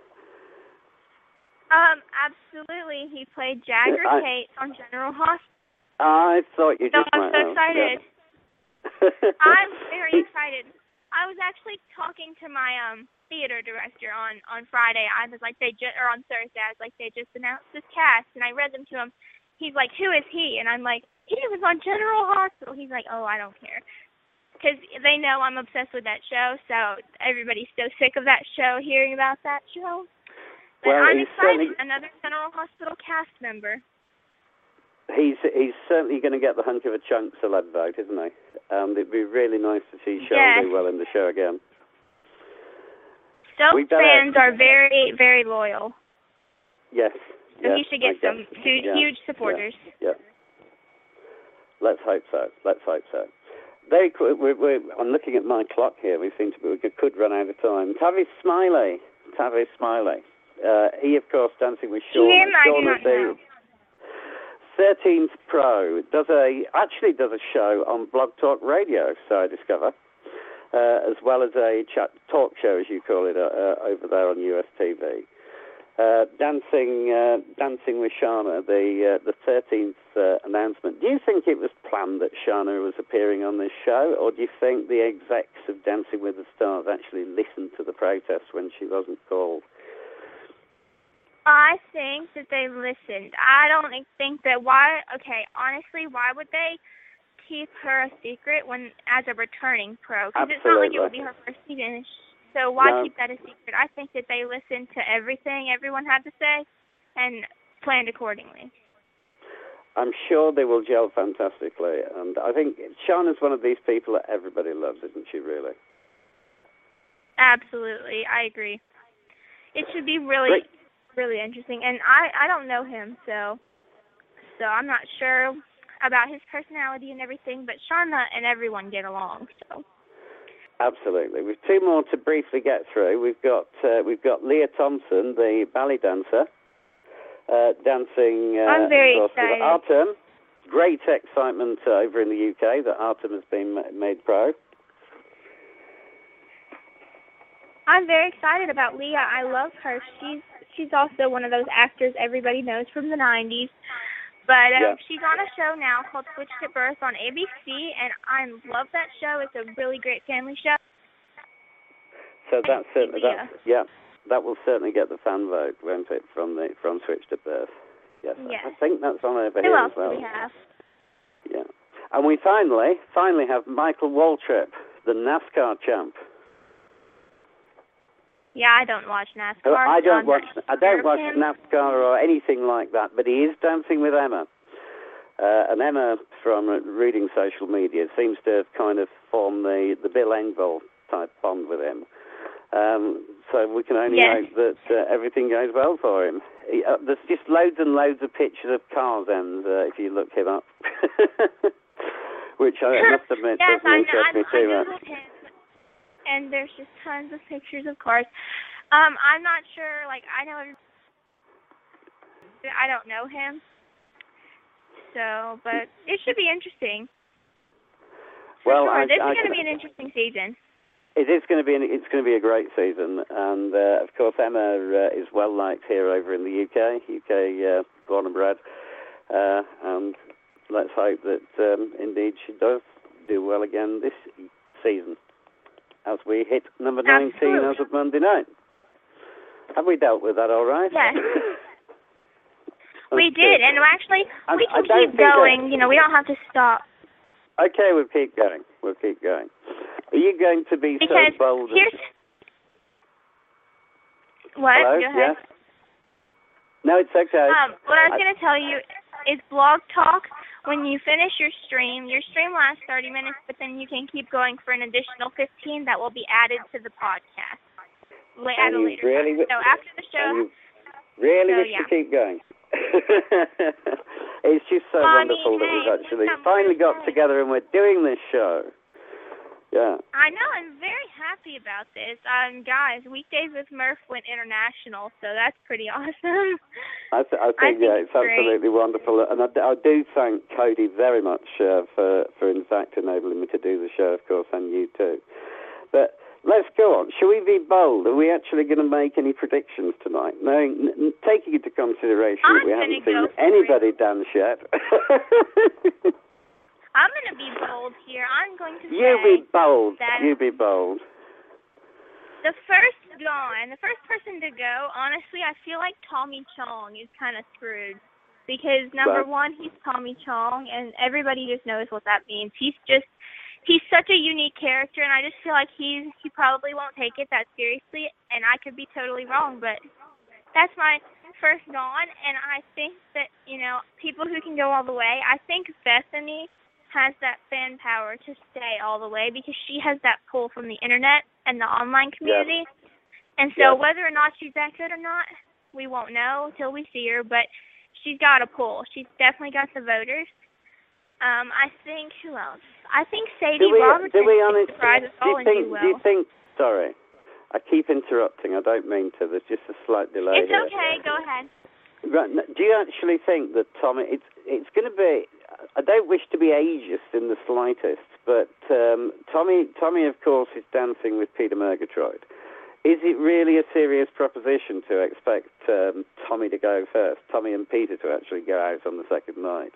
Speaker 2: Um, absolutely. He played Jagger
Speaker 3: I,
Speaker 2: Tate on General Hospital.
Speaker 3: I thought you
Speaker 2: so
Speaker 3: just
Speaker 2: I'm
Speaker 3: might
Speaker 2: so
Speaker 3: have.
Speaker 2: excited.
Speaker 3: Yeah.
Speaker 2: I'm very excited. I was actually talking to my um theater director on, on Friday. I was like, they just, or on Thursday, I was like, they just announced this cast, and I read them to him. He's like, who is he? And I'm like, he was on General Hospital. He's like, oh, I don't care. Because they know I'm obsessed with that show, so everybody's so sick of that show, hearing about that show. But
Speaker 3: well,
Speaker 2: I'm excited.
Speaker 3: Certainly,
Speaker 2: another General Hospital cast member.
Speaker 3: He's he's certainly going to get the hunk of a chunk celeb vote, isn't he? Um, it'd be really nice to see Cheryl
Speaker 2: yes.
Speaker 3: do well in the show again.
Speaker 2: Stokes fans are very, very loyal.
Speaker 3: Yes.
Speaker 2: So
Speaker 3: yes,
Speaker 2: he should get
Speaker 3: I
Speaker 2: some
Speaker 3: guess.
Speaker 2: huge,
Speaker 3: yeah,
Speaker 2: huge supporters.
Speaker 3: Yeah, yeah. Let's hope so. Let's hope so. Very quick. We're, we're, I'm looking at my clock here. We seem to be, we could, could run out of time. Tavis Smiley. Tavis Smiley. Uh, he, of course, Dancing with Shauna.
Speaker 2: Him, I do
Speaker 3: Shauna
Speaker 2: not
Speaker 3: the
Speaker 2: know.
Speaker 3: thirteenth Pro does a actually does a show on Blog Talk Radio, so I discover, uh, as well as a chat talk show, as you call it, uh, uh, over there on U S T V. Uh, dancing, uh, Dancing with Shauna, the uh, the thirteenth uh, announcement. Do you think it was planned that Shauna was appearing on this show, or do you think the execs of Dancing with the Stars actually listened to the protest when she wasn't called?
Speaker 2: I think that they listened. I don't think that why. Okay, honestly, why would they keep her a secret when as a returning pro? Because it's not like it would be her first season. So why
Speaker 3: no.
Speaker 2: keep that a secret? I think that they listened to everything everyone had to say and planned accordingly.
Speaker 3: I'm sure they will gel fantastically, and I think Shauna's one of these people that everybody loves, isn't she, really?
Speaker 2: Absolutely, I agree. It should be really,
Speaker 3: Great.
Speaker 2: really interesting. And I, I don't know him, so so I'm not sure about his personality and everything, but Shauna and everyone get along, so...
Speaker 3: Absolutely. We've two more to briefly get through. We've got uh, we've got Leah Thompson, the ballet dancer, uh, dancing. Uh,
Speaker 2: I'm very
Speaker 3: of course,
Speaker 2: excited.
Speaker 3: With Artem. Great excitement uh, over in the U K that Artem has been made pro.
Speaker 2: I'm very excited about Leah. I love her. She's she's also one of those actors everybody knows from the nineties. But um,
Speaker 3: yeah.
Speaker 2: she's on a show now called Switched at Birth on A B C, and I love that show. It's a really great family show.
Speaker 3: So that's certainly that. Yeah, that will certainly get the fan vote, won't it, from the from Switched at Birth? Yes,
Speaker 2: yes.
Speaker 3: I think that's on over
Speaker 2: Who
Speaker 3: here
Speaker 2: else
Speaker 3: as well.
Speaker 2: do we have?
Speaker 3: Yeah, and we finally finally have Michael Waltrip, the NASCAR champ.
Speaker 2: Yeah, I don't watch NASCAR.
Speaker 3: Oh, I don't
Speaker 2: so
Speaker 3: watch. I don't watch
Speaker 2: him.
Speaker 3: NASCAR or anything like that. But he is dancing with Emma, uh, and Emma from uh, reading social media seems to have kind of formed the the Bill Engvall type bond with him. Um, so we can only
Speaker 2: yes.
Speaker 3: hope that uh, everything goes well for him. He, uh, there's just loads and loads of pictures of cars ends uh, if you look him up, which I must admit
Speaker 2: yes,
Speaker 3: doesn't interest
Speaker 2: I,
Speaker 3: me
Speaker 2: I,
Speaker 3: too
Speaker 2: I
Speaker 3: much.
Speaker 2: Him. And there's just tons of pictures of cars. Um, I'm not sure. Like, I know, I don't know him. So, but it should be interesting. For
Speaker 3: Well,
Speaker 2: sure.
Speaker 3: I,
Speaker 2: This
Speaker 3: I
Speaker 2: is going
Speaker 3: can,
Speaker 2: to be an interesting season.
Speaker 3: it is going to be an, it's going to be a great season, and uh, of course Emma uh, is well liked here over in the U K, U K uh, born and bred, uh, and let's hope that um, indeed she does do well again this season as we hit number nineteen
Speaker 2: Absolutely.
Speaker 3: as of Monday night. Have we dealt with that all right?
Speaker 2: Yes.
Speaker 3: That's
Speaker 2: We did,
Speaker 3: good.
Speaker 2: and actually,
Speaker 3: I-
Speaker 2: we
Speaker 3: I
Speaker 2: can
Speaker 3: don't
Speaker 2: keep
Speaker 3: think that-
Speaker 2: going. You know, we don't have to stop.
Speaker 3: Okay, we'll keep going. We'll keep going. Are you going to be
Speaker 2: Because
Speaker 3: so bold?
Speaker 2: here's... What?
Speaker 3: Hello?
Speaker 2: Go ahead.
Speaker 3: Yes? No, it's okay.
Speaker 2: Um, what I was
Speaker 3: I-
Speaker 2: going to tell you is Blog Talk, when you finish your stream, your stream lasts thirty minutes, but then you can keep going for an additional fifteen that will be added to the podcast la- at
Speaker 3: And
Speaker 2: a
Speaker 3: you
Speaker 2: later
Speaker 3: really
Speaker 2: time.
Speaker 3: wi-
Speaker 2: So after the show...
Speaker 3: And you really
Speaker 2: So,
Speaker 3: wish
Speaker 2: yeah.
Speaker 3: to keep going. It's just so
Speaker 2: Well, I
Speaker 3: wonderful
Speaker 2: mean,
Speaker 3: that
Speaker 2: hey,
Speaker 3: we've
Speaker 2: what's
Speaker 3: actually
Speaker 2: that
Speaker 3: finally
Speaker 2: more
Speaker 3: got
Speaker 2: to say?
Speaker 3: together and we're doing this show. Yeah.
Speaker 2: I know, I'm very happy about this. Um, guys, Weekdays with Murph went international, so that's pretty awesome.
Speaker 3: I, th- I think,
Speaker 2: think
Speaker 3: yeah,
Speaker 2: it's
Speaker 3: it's absolutely wonderful. And I, d- I do thank Cody very much uh, for, for, in fact, enabling me to do the show, of course, and you too. But let's go on. Shall we be bold? Are we actually going to make any predictions tonight? Knowing, n- taking into consideration
Speaker 2: I'm
Speaker 3: that we
Speaker 2: gonna
Speaker 3: haven't seen
Speaker 2: go for
Speaker 3: anybody dance yet.
Speaker 2: I'm going to be bold here. I'm going to
Speaker 3: You
Speaker 2: say
Speaker 3: be bold.
Speaker 2: that
Speaker 3: You be bold.
Speaker 2: the first gone, the first person to go, honestly, I feel like Tommy Chong is kind of screwed. Because, number
Speaker 3: Right.
Speaker 2: one, he's Tommy Chong, and everybody just knows what that means. He's just, he's such a unique character, and I just feel like he's, he probably won't take it that seriously, and I could be totally wrong, but that's my first gone, and I think that, you know, people who can go all the way, I think Bethany has that fan power to stay all the way because she has that pull from the internet and the online community. Yes. And so
Speaker 3: Yes.
Speaker 2: whether or not she's that good or not, we won't know until we see her, but she's got a pull. She's definitely got the voters. Um, I think, who else? I think Sadie
Speaker 3: Do we,
Speaker 2: Robertson
Speaker 3: do we
Speaker 2: could
Speaker 3: honest,
Speaker 2: surprise us
Speaker 3: do
Speaker 2: all
Speaker 3: you
Speaker 2: and
Speaker 3: think,
Speaker 2: do well.
Speaker 3: do you think, sorry, I keep interrupting, I don't mean to, there's just a slight delay
Speaker 2: It's
Speaker 3: here.
Speaker 2: okay, go ahead.
Speaker 3: Right, do you actually think that Tommy, it's, it's going to be, I don't wish to be ageist in the slightest, but um, Tommy, Tommy, of course, is dancing with Peter Murgatroyd. Is it really a serious proposition to expect um, Tommy to go first, Tommy and Peter to actually go out on the second night?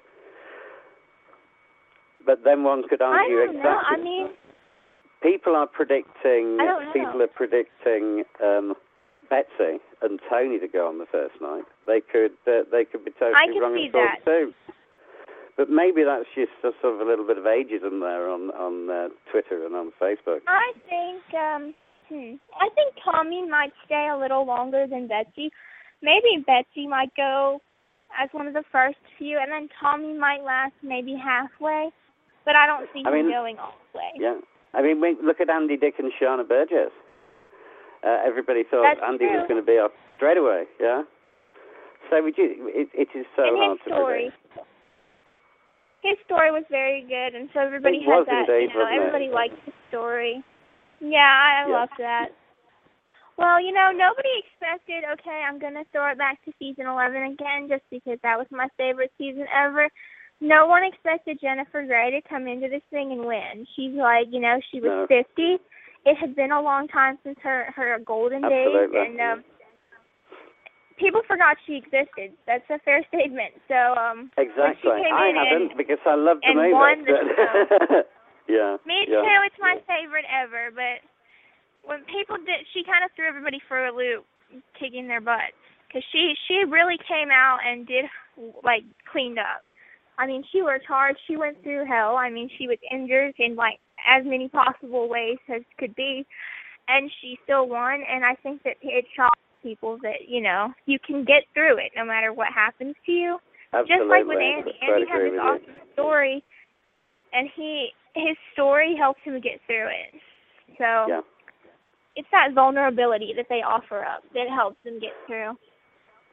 Speaker 3: But then one could argue
Speaker 2: I don't
Speaker 3: exactly.
Speaker 2: know, I mean...
Speaker 3: People are predicting,
Speaker 2: I don't know.
Speaker 3: people are predicting um, Betsy and Tony to go on the first night. They could, uh, they could be totally
Speaker 2: I can
Speaker 3: wrong
Speaker 2: see
Speaker 3: and talk
Speaker 2: that.
Speaker 3: too. But maybe that's just a sort of a little bit of ageism there on on uh, Twitter and on Facebook.
Speaker 2: I think, um, hmm, I think Tommy might stay a little longer than Betsy. Maybe Betsy might go as one of the first few, and then Tommy might last maybe halfway. But I don't see
Speaker 3: I
Speaker 2: him
Speaker 3: mean,
Speaker 2: going all the way.
Speaker 3: Yeah, I mean, we, look at Andy Dick and Shauna Burgess. Uh, everybody thought
Speaker 2: That's
Speaker 3: Andy
Speaker 2: true.
Speaker 3: was going to be off straight away. Yeah. So would you? It, it is so
Speaker 2: and
Speaker 3: hard
Speaker 2: his
Speaker 3: to
Speaker 2: story.
Speaker 3: predict.
Speaker 2: His story was very good, and so everybody
Speaker 3: It
Speaker 2: had
Speaker 3: was
Speaker 2: that.
Speaker 3: indeed,
Speaker 2: you know,
Speaker 3: wasn't it?
Speaker 2: everybody liked his story. Yeah, I, I
Speaker 3: Yeah.
Speaker 2: loved that. Well, you know, nobody expected, okay, I'm going to throw it back to season eleven again just because that was my favorite season ever. No one expected Jennifer Grey to come into this thing and win. She's like, you know, she was
Speaker 3: No.
Speaker 2: fifty. It had been a long time since her, her golden
Speaker 3: Absolutely.
Speaker 2: days, and um, people forgot she existed. That's a fair statement. So, um, when
Speaker 3: Exactly.
Speaker 2: she came
Speaker 3: I
Speaker 2: in
Speaker 3: hadn't
Speaker 2: and,
Speaker 3: because I loved the
Speaker 2: and
Speaker 3: movie.
Speaker 2: won the show.
Speaker 3: Yeah.
Speaker 2: Me
Speaker 3: yeah.
Speaker 2: too. It's my favorite ever. But when people did, she kind of threw everybody for a loop, kicking their butts, because she she really came out and did like cleaned up. I mean, she worked hard. She went through hell. I mean, she was injured in like as many possible ways as could be, and she still won. And I think that it shocked people that, you know, you can get through it no matter what happens to you.
Speaker 3: Absolutely.
Speaker 2: Just like with Andy.
Speaker 3: I
Speaker 2: Andy
Speaker 3: quite
Speaker 2: had
Speaker 3: agree
Speaker 2: this
Speaker 3: with you.
Speaker 2: awesome story, and he his story helped him get through it. So
Speaker 3: Yeah.
Speaker 2: it's that vulnerability that they offer up that helps them get through.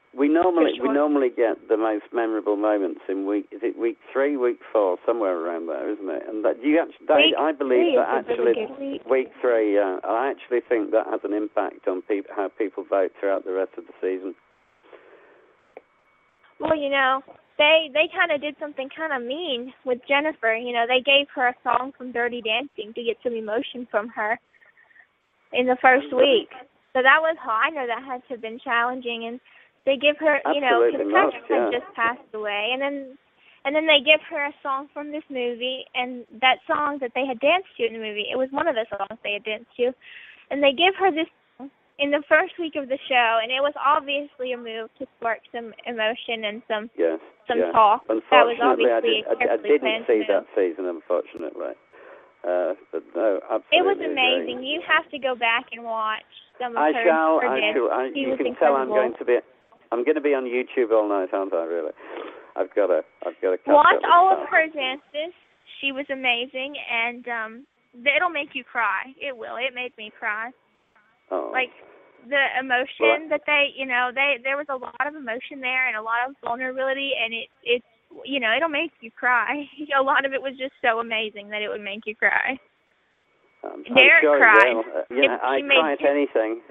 Speaker 3: we normally
Speaker 2: sure.
Speaker 3: we normally get the most memorable moments in week. Is it week three, week four, somewhere around there, isn't it? And that you actually, that,
Speaker 2: Week
Speaker 3: I believe
Speaker 2: three
Speaker 3: that
Speaker 2: is a
Speaker 3: actually
Speaker 2: really good week.
Speaker 3: week three. Yeah, I actually think that has an impact on people, how people vote throughout the rest of the season.
Speaker 2: Well, you know, they they kind of did something kind of mean with Jennifer. You know, they gave her a song from Dirty Dancing to get some emotion from her in the first week. So that was hard. I know that had to have been challenging, and they give her, you know,
Speaker 3: Absolutely
Speaker 2: because
Speaker 3: not,
Speaker 2: Patrick
Speaker 3: yeah.
Speaker 2: had just passed away, and then and then they give her a song from this movie, and that song that they had danced to in the movie, it was one of the songs they had danced to, and they give her this song in the first week of the show, and it was obviously a move to spark some emotion and some
Speaker 3: Yes,
Speaker 2: some
Speaker 3: yeah.
Speaker 2: talk. That was
Speaker 3: Unfortunately, I,
Speaker 2: obviously
Speaker 3: did,
Speaker 2: a
Speaker 3: I, I
Speaker 2: carefully
Speaker 3: didn't
Speaker 2: planned
Speaker 3: see
Speaker 2: move.
Speaker 3: that season, unfortunately. Uh, but no, absolutely.
Speaker 2: It was
Speaker 3: agree.
Speaker 2: amazing. You have to go back and watch some of
Speaker 3: I
Speaker 2: her,
Speaker 3: shall.
Speaker 2: her
Speaker 3: I
Speaker 2: dances.
Speaker 3: shall. I,
Speaker 2: She
Speaker 3: you
Speaker 2: was
Speaker 3: can
Speaker 2: incredible.
Speaker 3: tell I'm going to be. I'm going to be on YouTube all night, aren't I? Really. I've got to. I've got to catch
Speaker 2: Watch
Speaker 3: up with
Speaker 2: all of
Speaker 3: that.
Speaker 2: her dances. She was amazing, and um, it'll make you cry. It will. It made me cry.
Speaker 3: Oh.
Speaker 2: Like the emotion well, that they, you know, they there was a lot of emotion there and a lot of vulnerability, and it it's you know it'll make you cry. A lot of it was just so amazing that it would make you cry.
Speaker 3: Um,
Speaker 2: Derek
Speaker 3: I'm sure
Speaker 2: cried.
Speaker 3: It will. Uh, yeah,
Speaker 2: It,
Speaker 3: I cry at anything.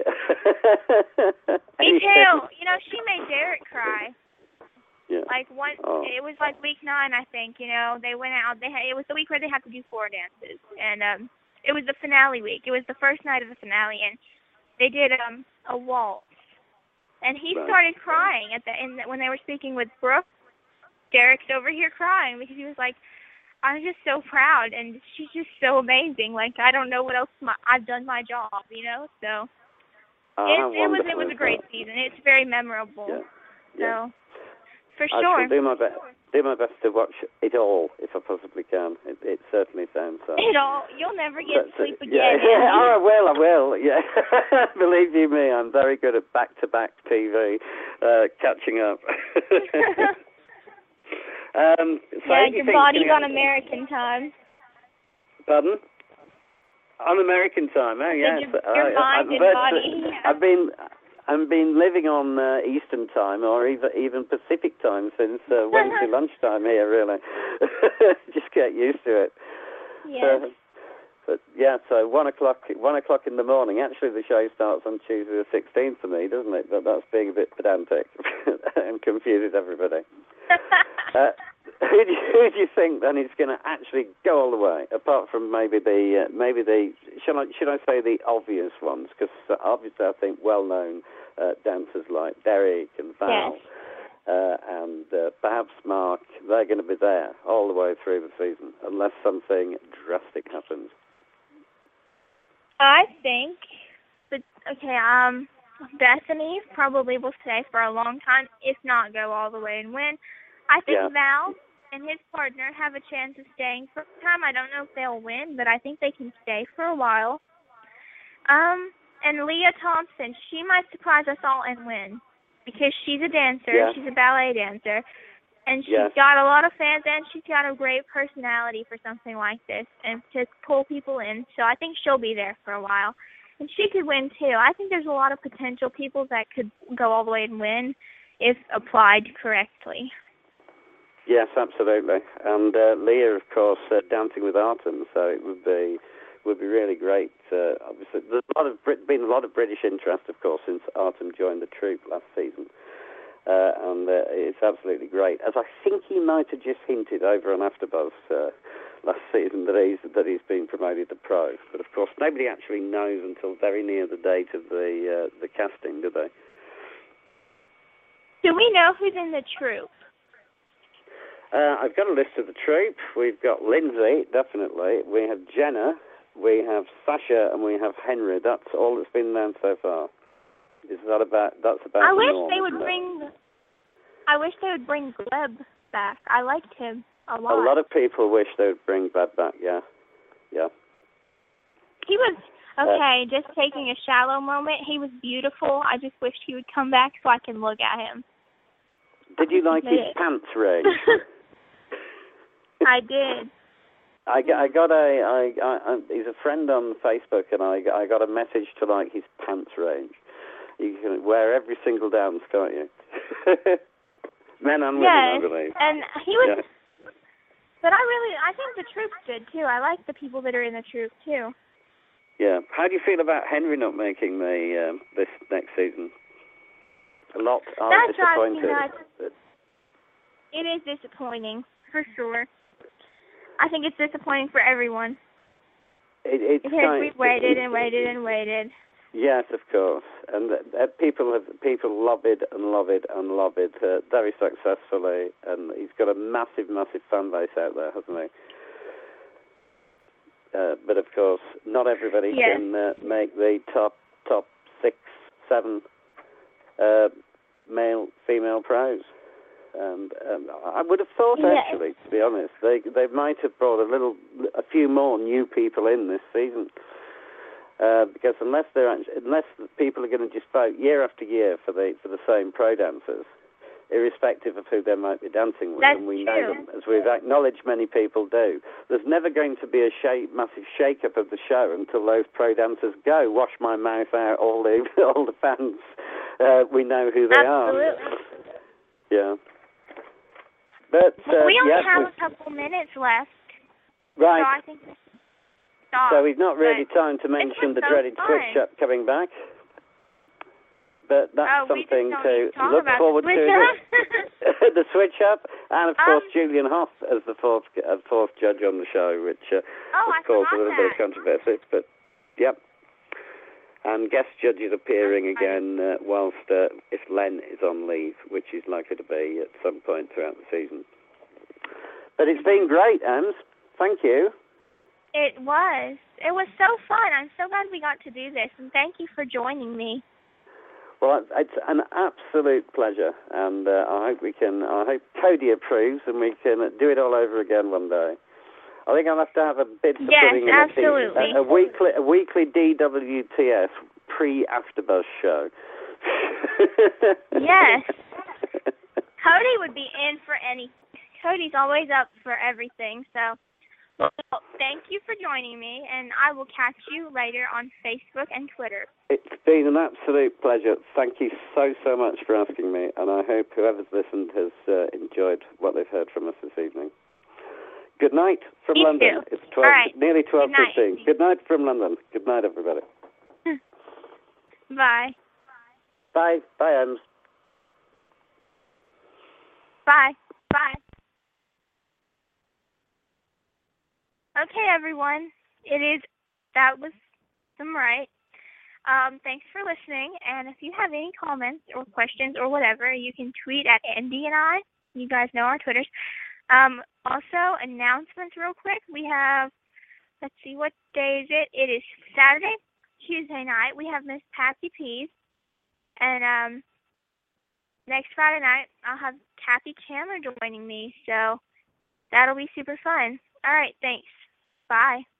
Speaker 2: Me too. You know, she made Derek cry.
Speaker 3: Yeah.
Speaker 2: Like one,
Speaker 3: oh.
Speaker 2: it was like week nine, I think. You know, they went out. They had, it was the week where they had to do four dances, and um, it was the finale week. It was the first night of the finale, and they did um a waltz, and he
Speaker 3: right.
Speaker 2: started crying at the end when they were speaking with Brooke. Derek's over here crying because he was like, I'm just so proud, and she's just so amazing. Like, I don't know what else my, I've done my job, you know. So
Speaker 3: oh,
Speaker 2: it, it was it was a great season. It's very memorable.
Speaker 3: Yeah.
Speaker 2: So
Speaker 3: yeah.
Speaker 2: for
Speaker 3: I
Speaker 2: sure,
Speaker 3: shall do my best. Do my best to watch it all if I possibly can. It, it certainly sounds so.
Speaker 2: It all. You'll never get
Speaker 3: But,
Speaker 2: sleep
Speaker 3: uh,
Speaker 2: again.
Speaker 3: Yeah, oh, I will. I will. Yeah, believe you me, I'm very good at back-to-back T V, uh, catching up. Um, so
Speaker 2: yeah,
Speaker 3: you
Speaker 2: your
Speaker 3: think,
Speaker 2: body's
Speaker 3: you know,
Speaker 2: on American time.
Speaker 3: Pardon? On American time, oh yes.
Speaker 2: Your, your
Speaker 3: I,
Speaker 2: mind
Speaker 3: I've,
Speaker 2: and body.
Speaker 3: Yeah. I've been, I've been living on uh, Eastern time or even even Pacific time since uh, Wednesday lunchtime here. Really, just get used to it.
Speaker 2: Yes.
Speaker 3: Uh, but yeah, so one o'clock, one o'clock in the morning. Actually, the show starts on Tuesday the sixteenth for me, doesn't it? But that's being a bit pedantic and confuses everybody. uh, who, do you, who do you think then is going to actually go all the way? Apart from maybe the uh, maybe the should I should I say the obvious ones? Because uh, obviously I think well-known uh, dancers like Derek and Val
Speaker 2: yes.
Speaker 3: uh, and uh, perhaps Mark, they're going to be there all the way through the season unless something drastic happens.
Speaker 2: I think, but okay, um. Bethany probably will stay for a long time, if not go all the way and win. I think
Speaker 3: yeah.
Speaker 2: Val and his partner have a chance of staying for a time. I don't know if they'll win, but I think they can stay for a while. Um, and Leah Thompson, she might surprise us all and win because she's a dancer.
Speaker 3: Yeah.
Speaker 2: She's a ballet dancer, and she's
Speaker 3: yeah.
Speaker 2: got a lot of fans, and she's got a great personality for something like this and to pull people in. So I think she'll be there for a while. And she could win, too. I think there's a lot of potential people that could go all the way and win if applied correctly.
Speaker 3: Yes, absolutely. And uh, Leah, of course, uh, dancing with Artem, so it would be would be really great. Uh, obviously, there's a lot of Brit- been a lot of British interest, of course, since Artem joined the troupe last season. Uh, and uh, it's absolutely great. As I think he might have just hinted over on AfterBuzz uh, last season that he's that he's been promoted to pro, but of course nobody actually knows until very near the date of the uh, the casting, do they?
Speaker 2: Do we know who's in the troupe?
Speaker 3: Uh, I've got a list of the troupe. We've got Lindsay, definitely. We have Jenna, we have Sasha, and we have Henry. That's all that's been announced so far. Is that about? That's about.
Speaker 2: I
Speaker 3: the
Speaker 2: wish
Speaker 3: norm,
Speaker 2: they would
Speaker 3: isn't it?
Speaker 2: bring. I wish they would bring Gleb back. I liked him a lot.
Speaker 3: A lot of people wish they would bring Gleb back. Yeah, yeah.
Speaker 2: He was okay. Uh, just taking a shallow moment. He was beautiful. I just wished he would come back so I can look at him.
Speaker 3: Did you like his
Speaker 2: it.
Speaker 3: pants range?
Speaker 2: I did.
Speaker 3: I, I got a, I, I, I, he's a friend on Facebook, and I, I got a message to like his pants range. You can wear every single dance, can't you? Men and women,
Speaker 2: yes,
Speaker 3: I believe.
Speaker 2: and he was.
Speaker 3: Yeah.
Speaker 2: But I really, I think the troop's good too. I like the people that are in the troop too.
Speaker 3: Yeah. How do you feel about Henry not making the um, this next season? A lot are
Speaker 2: That drives me
Speaker 3: disappointed.
Speaker 2: nuts. It is disappointing, for sure. I think it's disappointing for everyone.
Speaker 3: It, it's
Speaker 2: Because
Speaker 3: kind,
Speaker 2: we've waited and waited and waited.
Speaker 3: Yes, of course. And uh, people have people love it and love it and love it uh, very successfully. And he's got a massive, massive fan base out there, hasn't he? Uh, but of course, not everybody
Speaker 2: yes.
Speaker 3: can uh, make the top top six, seven uh, male, female pros. And um, I would have thought,
Speaker 2: yes.
Speaker 3: actually, to be honest, they they might have brought a little, a few more new people in this season. Uh, because unless they're actually, unless people are going to just vote year after year for the for the same pro dancers, irrespective of who they might be dancing with,
Speaker 2: That's
Speaker 3: and we
Speaker 2: true.
Speaker 3: know them, as we've acknowledged many people do, there's never going to be a shake, massive shake-up of the show until those pro dancers go. Wash my mouth out, all the all the fans, uh, we know who they
Speaker 2: Absolutely.
Speaker 3: are. Yeah. But
Speaker 2: well,
Speaker 3: uh,
Speaker 2: we only
Speaker 3: yeah,
Speaker 2: have
Speaker 3: we,
Speaker 2: a couple minutes left.
Speaker 3: right.
Speaker 2: So I think we should stop.
Speaker 3: So we've not really
Speaker 2: but
Speaker 3: time to mention the
Speaker 2: so
Speaker 3: dreaded
Speaker 2: fun.
Speaker 3: switch up coming back. But that's
Speaker 2: oh,
Speaker 3: something
Speaker 2: we just don't
Speaker 3: to
Speaker 2: need to talk
Speaker 3: look
Speaker 2: about
Speaker 3: forward
Speaker 2: the
Speaker 3: to.
Speaker 2: switch
Speaker 3: The switch up, and of course
Speaker 2: um,
Speaker 3: Julian Hough as the fourth uh, fourth judge on the show, which uh,
Speaker 2: oh,
Speaker 3: has
Speaker 2: I
Speaker 3: caused a little
Speaker 2: that.
Speaker 3: bit of controversy. But yep, and guest judges appearing
Speaker 2: That's
Speaker 3: again uh, whilst uh, if Len is on leave, which is likely to be at some point throughout the season. But it's been great, Ems. Thank you.
Speaker 2: It was. It was so fun. I'm so glad we got to do this, and thank you for joining me.
Speaker 3: Well, it's an absolute pleasure, and uh, I hope we can. I hope Cody approves, and we can do it all over again one day. I think I'll have to have a bid for
Speaker 2: yes,
Speaker 3: putting in
Speaker 2: absolutely.
Speaker 3: a, a, a weekly, a weekly D W T S pre-AfterBuzz show.
Speaker 2: Yes, Cody would be in for anything. Cody's always up for everything. So, well, thank you for joining me, and I will catch you later on Facebook and Twitter.
Speaker 3: It's been an absolute pleasure. Thank you so, so much for asking me, and I hope whoever's listened has uh, enjoyed what they've heard from us this evening. Good night from
Speaker 2: Me
Speaker 3: London.
Speaker 2: too.
Speaker 3: It's twelve,
Speaker 2: right.
Speaker 3: nearly twelve
Speaker 2: Good
Speaker 3: fifteen.
Speaker 2: night.
Speaker 3: Good night from London. Good night, everybody.
Speaker 2: Bye.
Speaker 3: Bye. Bye, Ems.
Speaker 2: Bye. Bye. Okay, everyone. It is, that was some right. Um, thanks for listening, and if you have any comments or questions or whatever, you can tweet at Andy and I. You guys know our Twitters. Um, also, announcements real quick. We have, let's see, what day is it? It is Saturday, Tuesday night. We have Miss Patsy Pease, and um, next Friday night, I'll have Kathy Chandler joining me, so that'll be super fun. All right, thanks. Bye.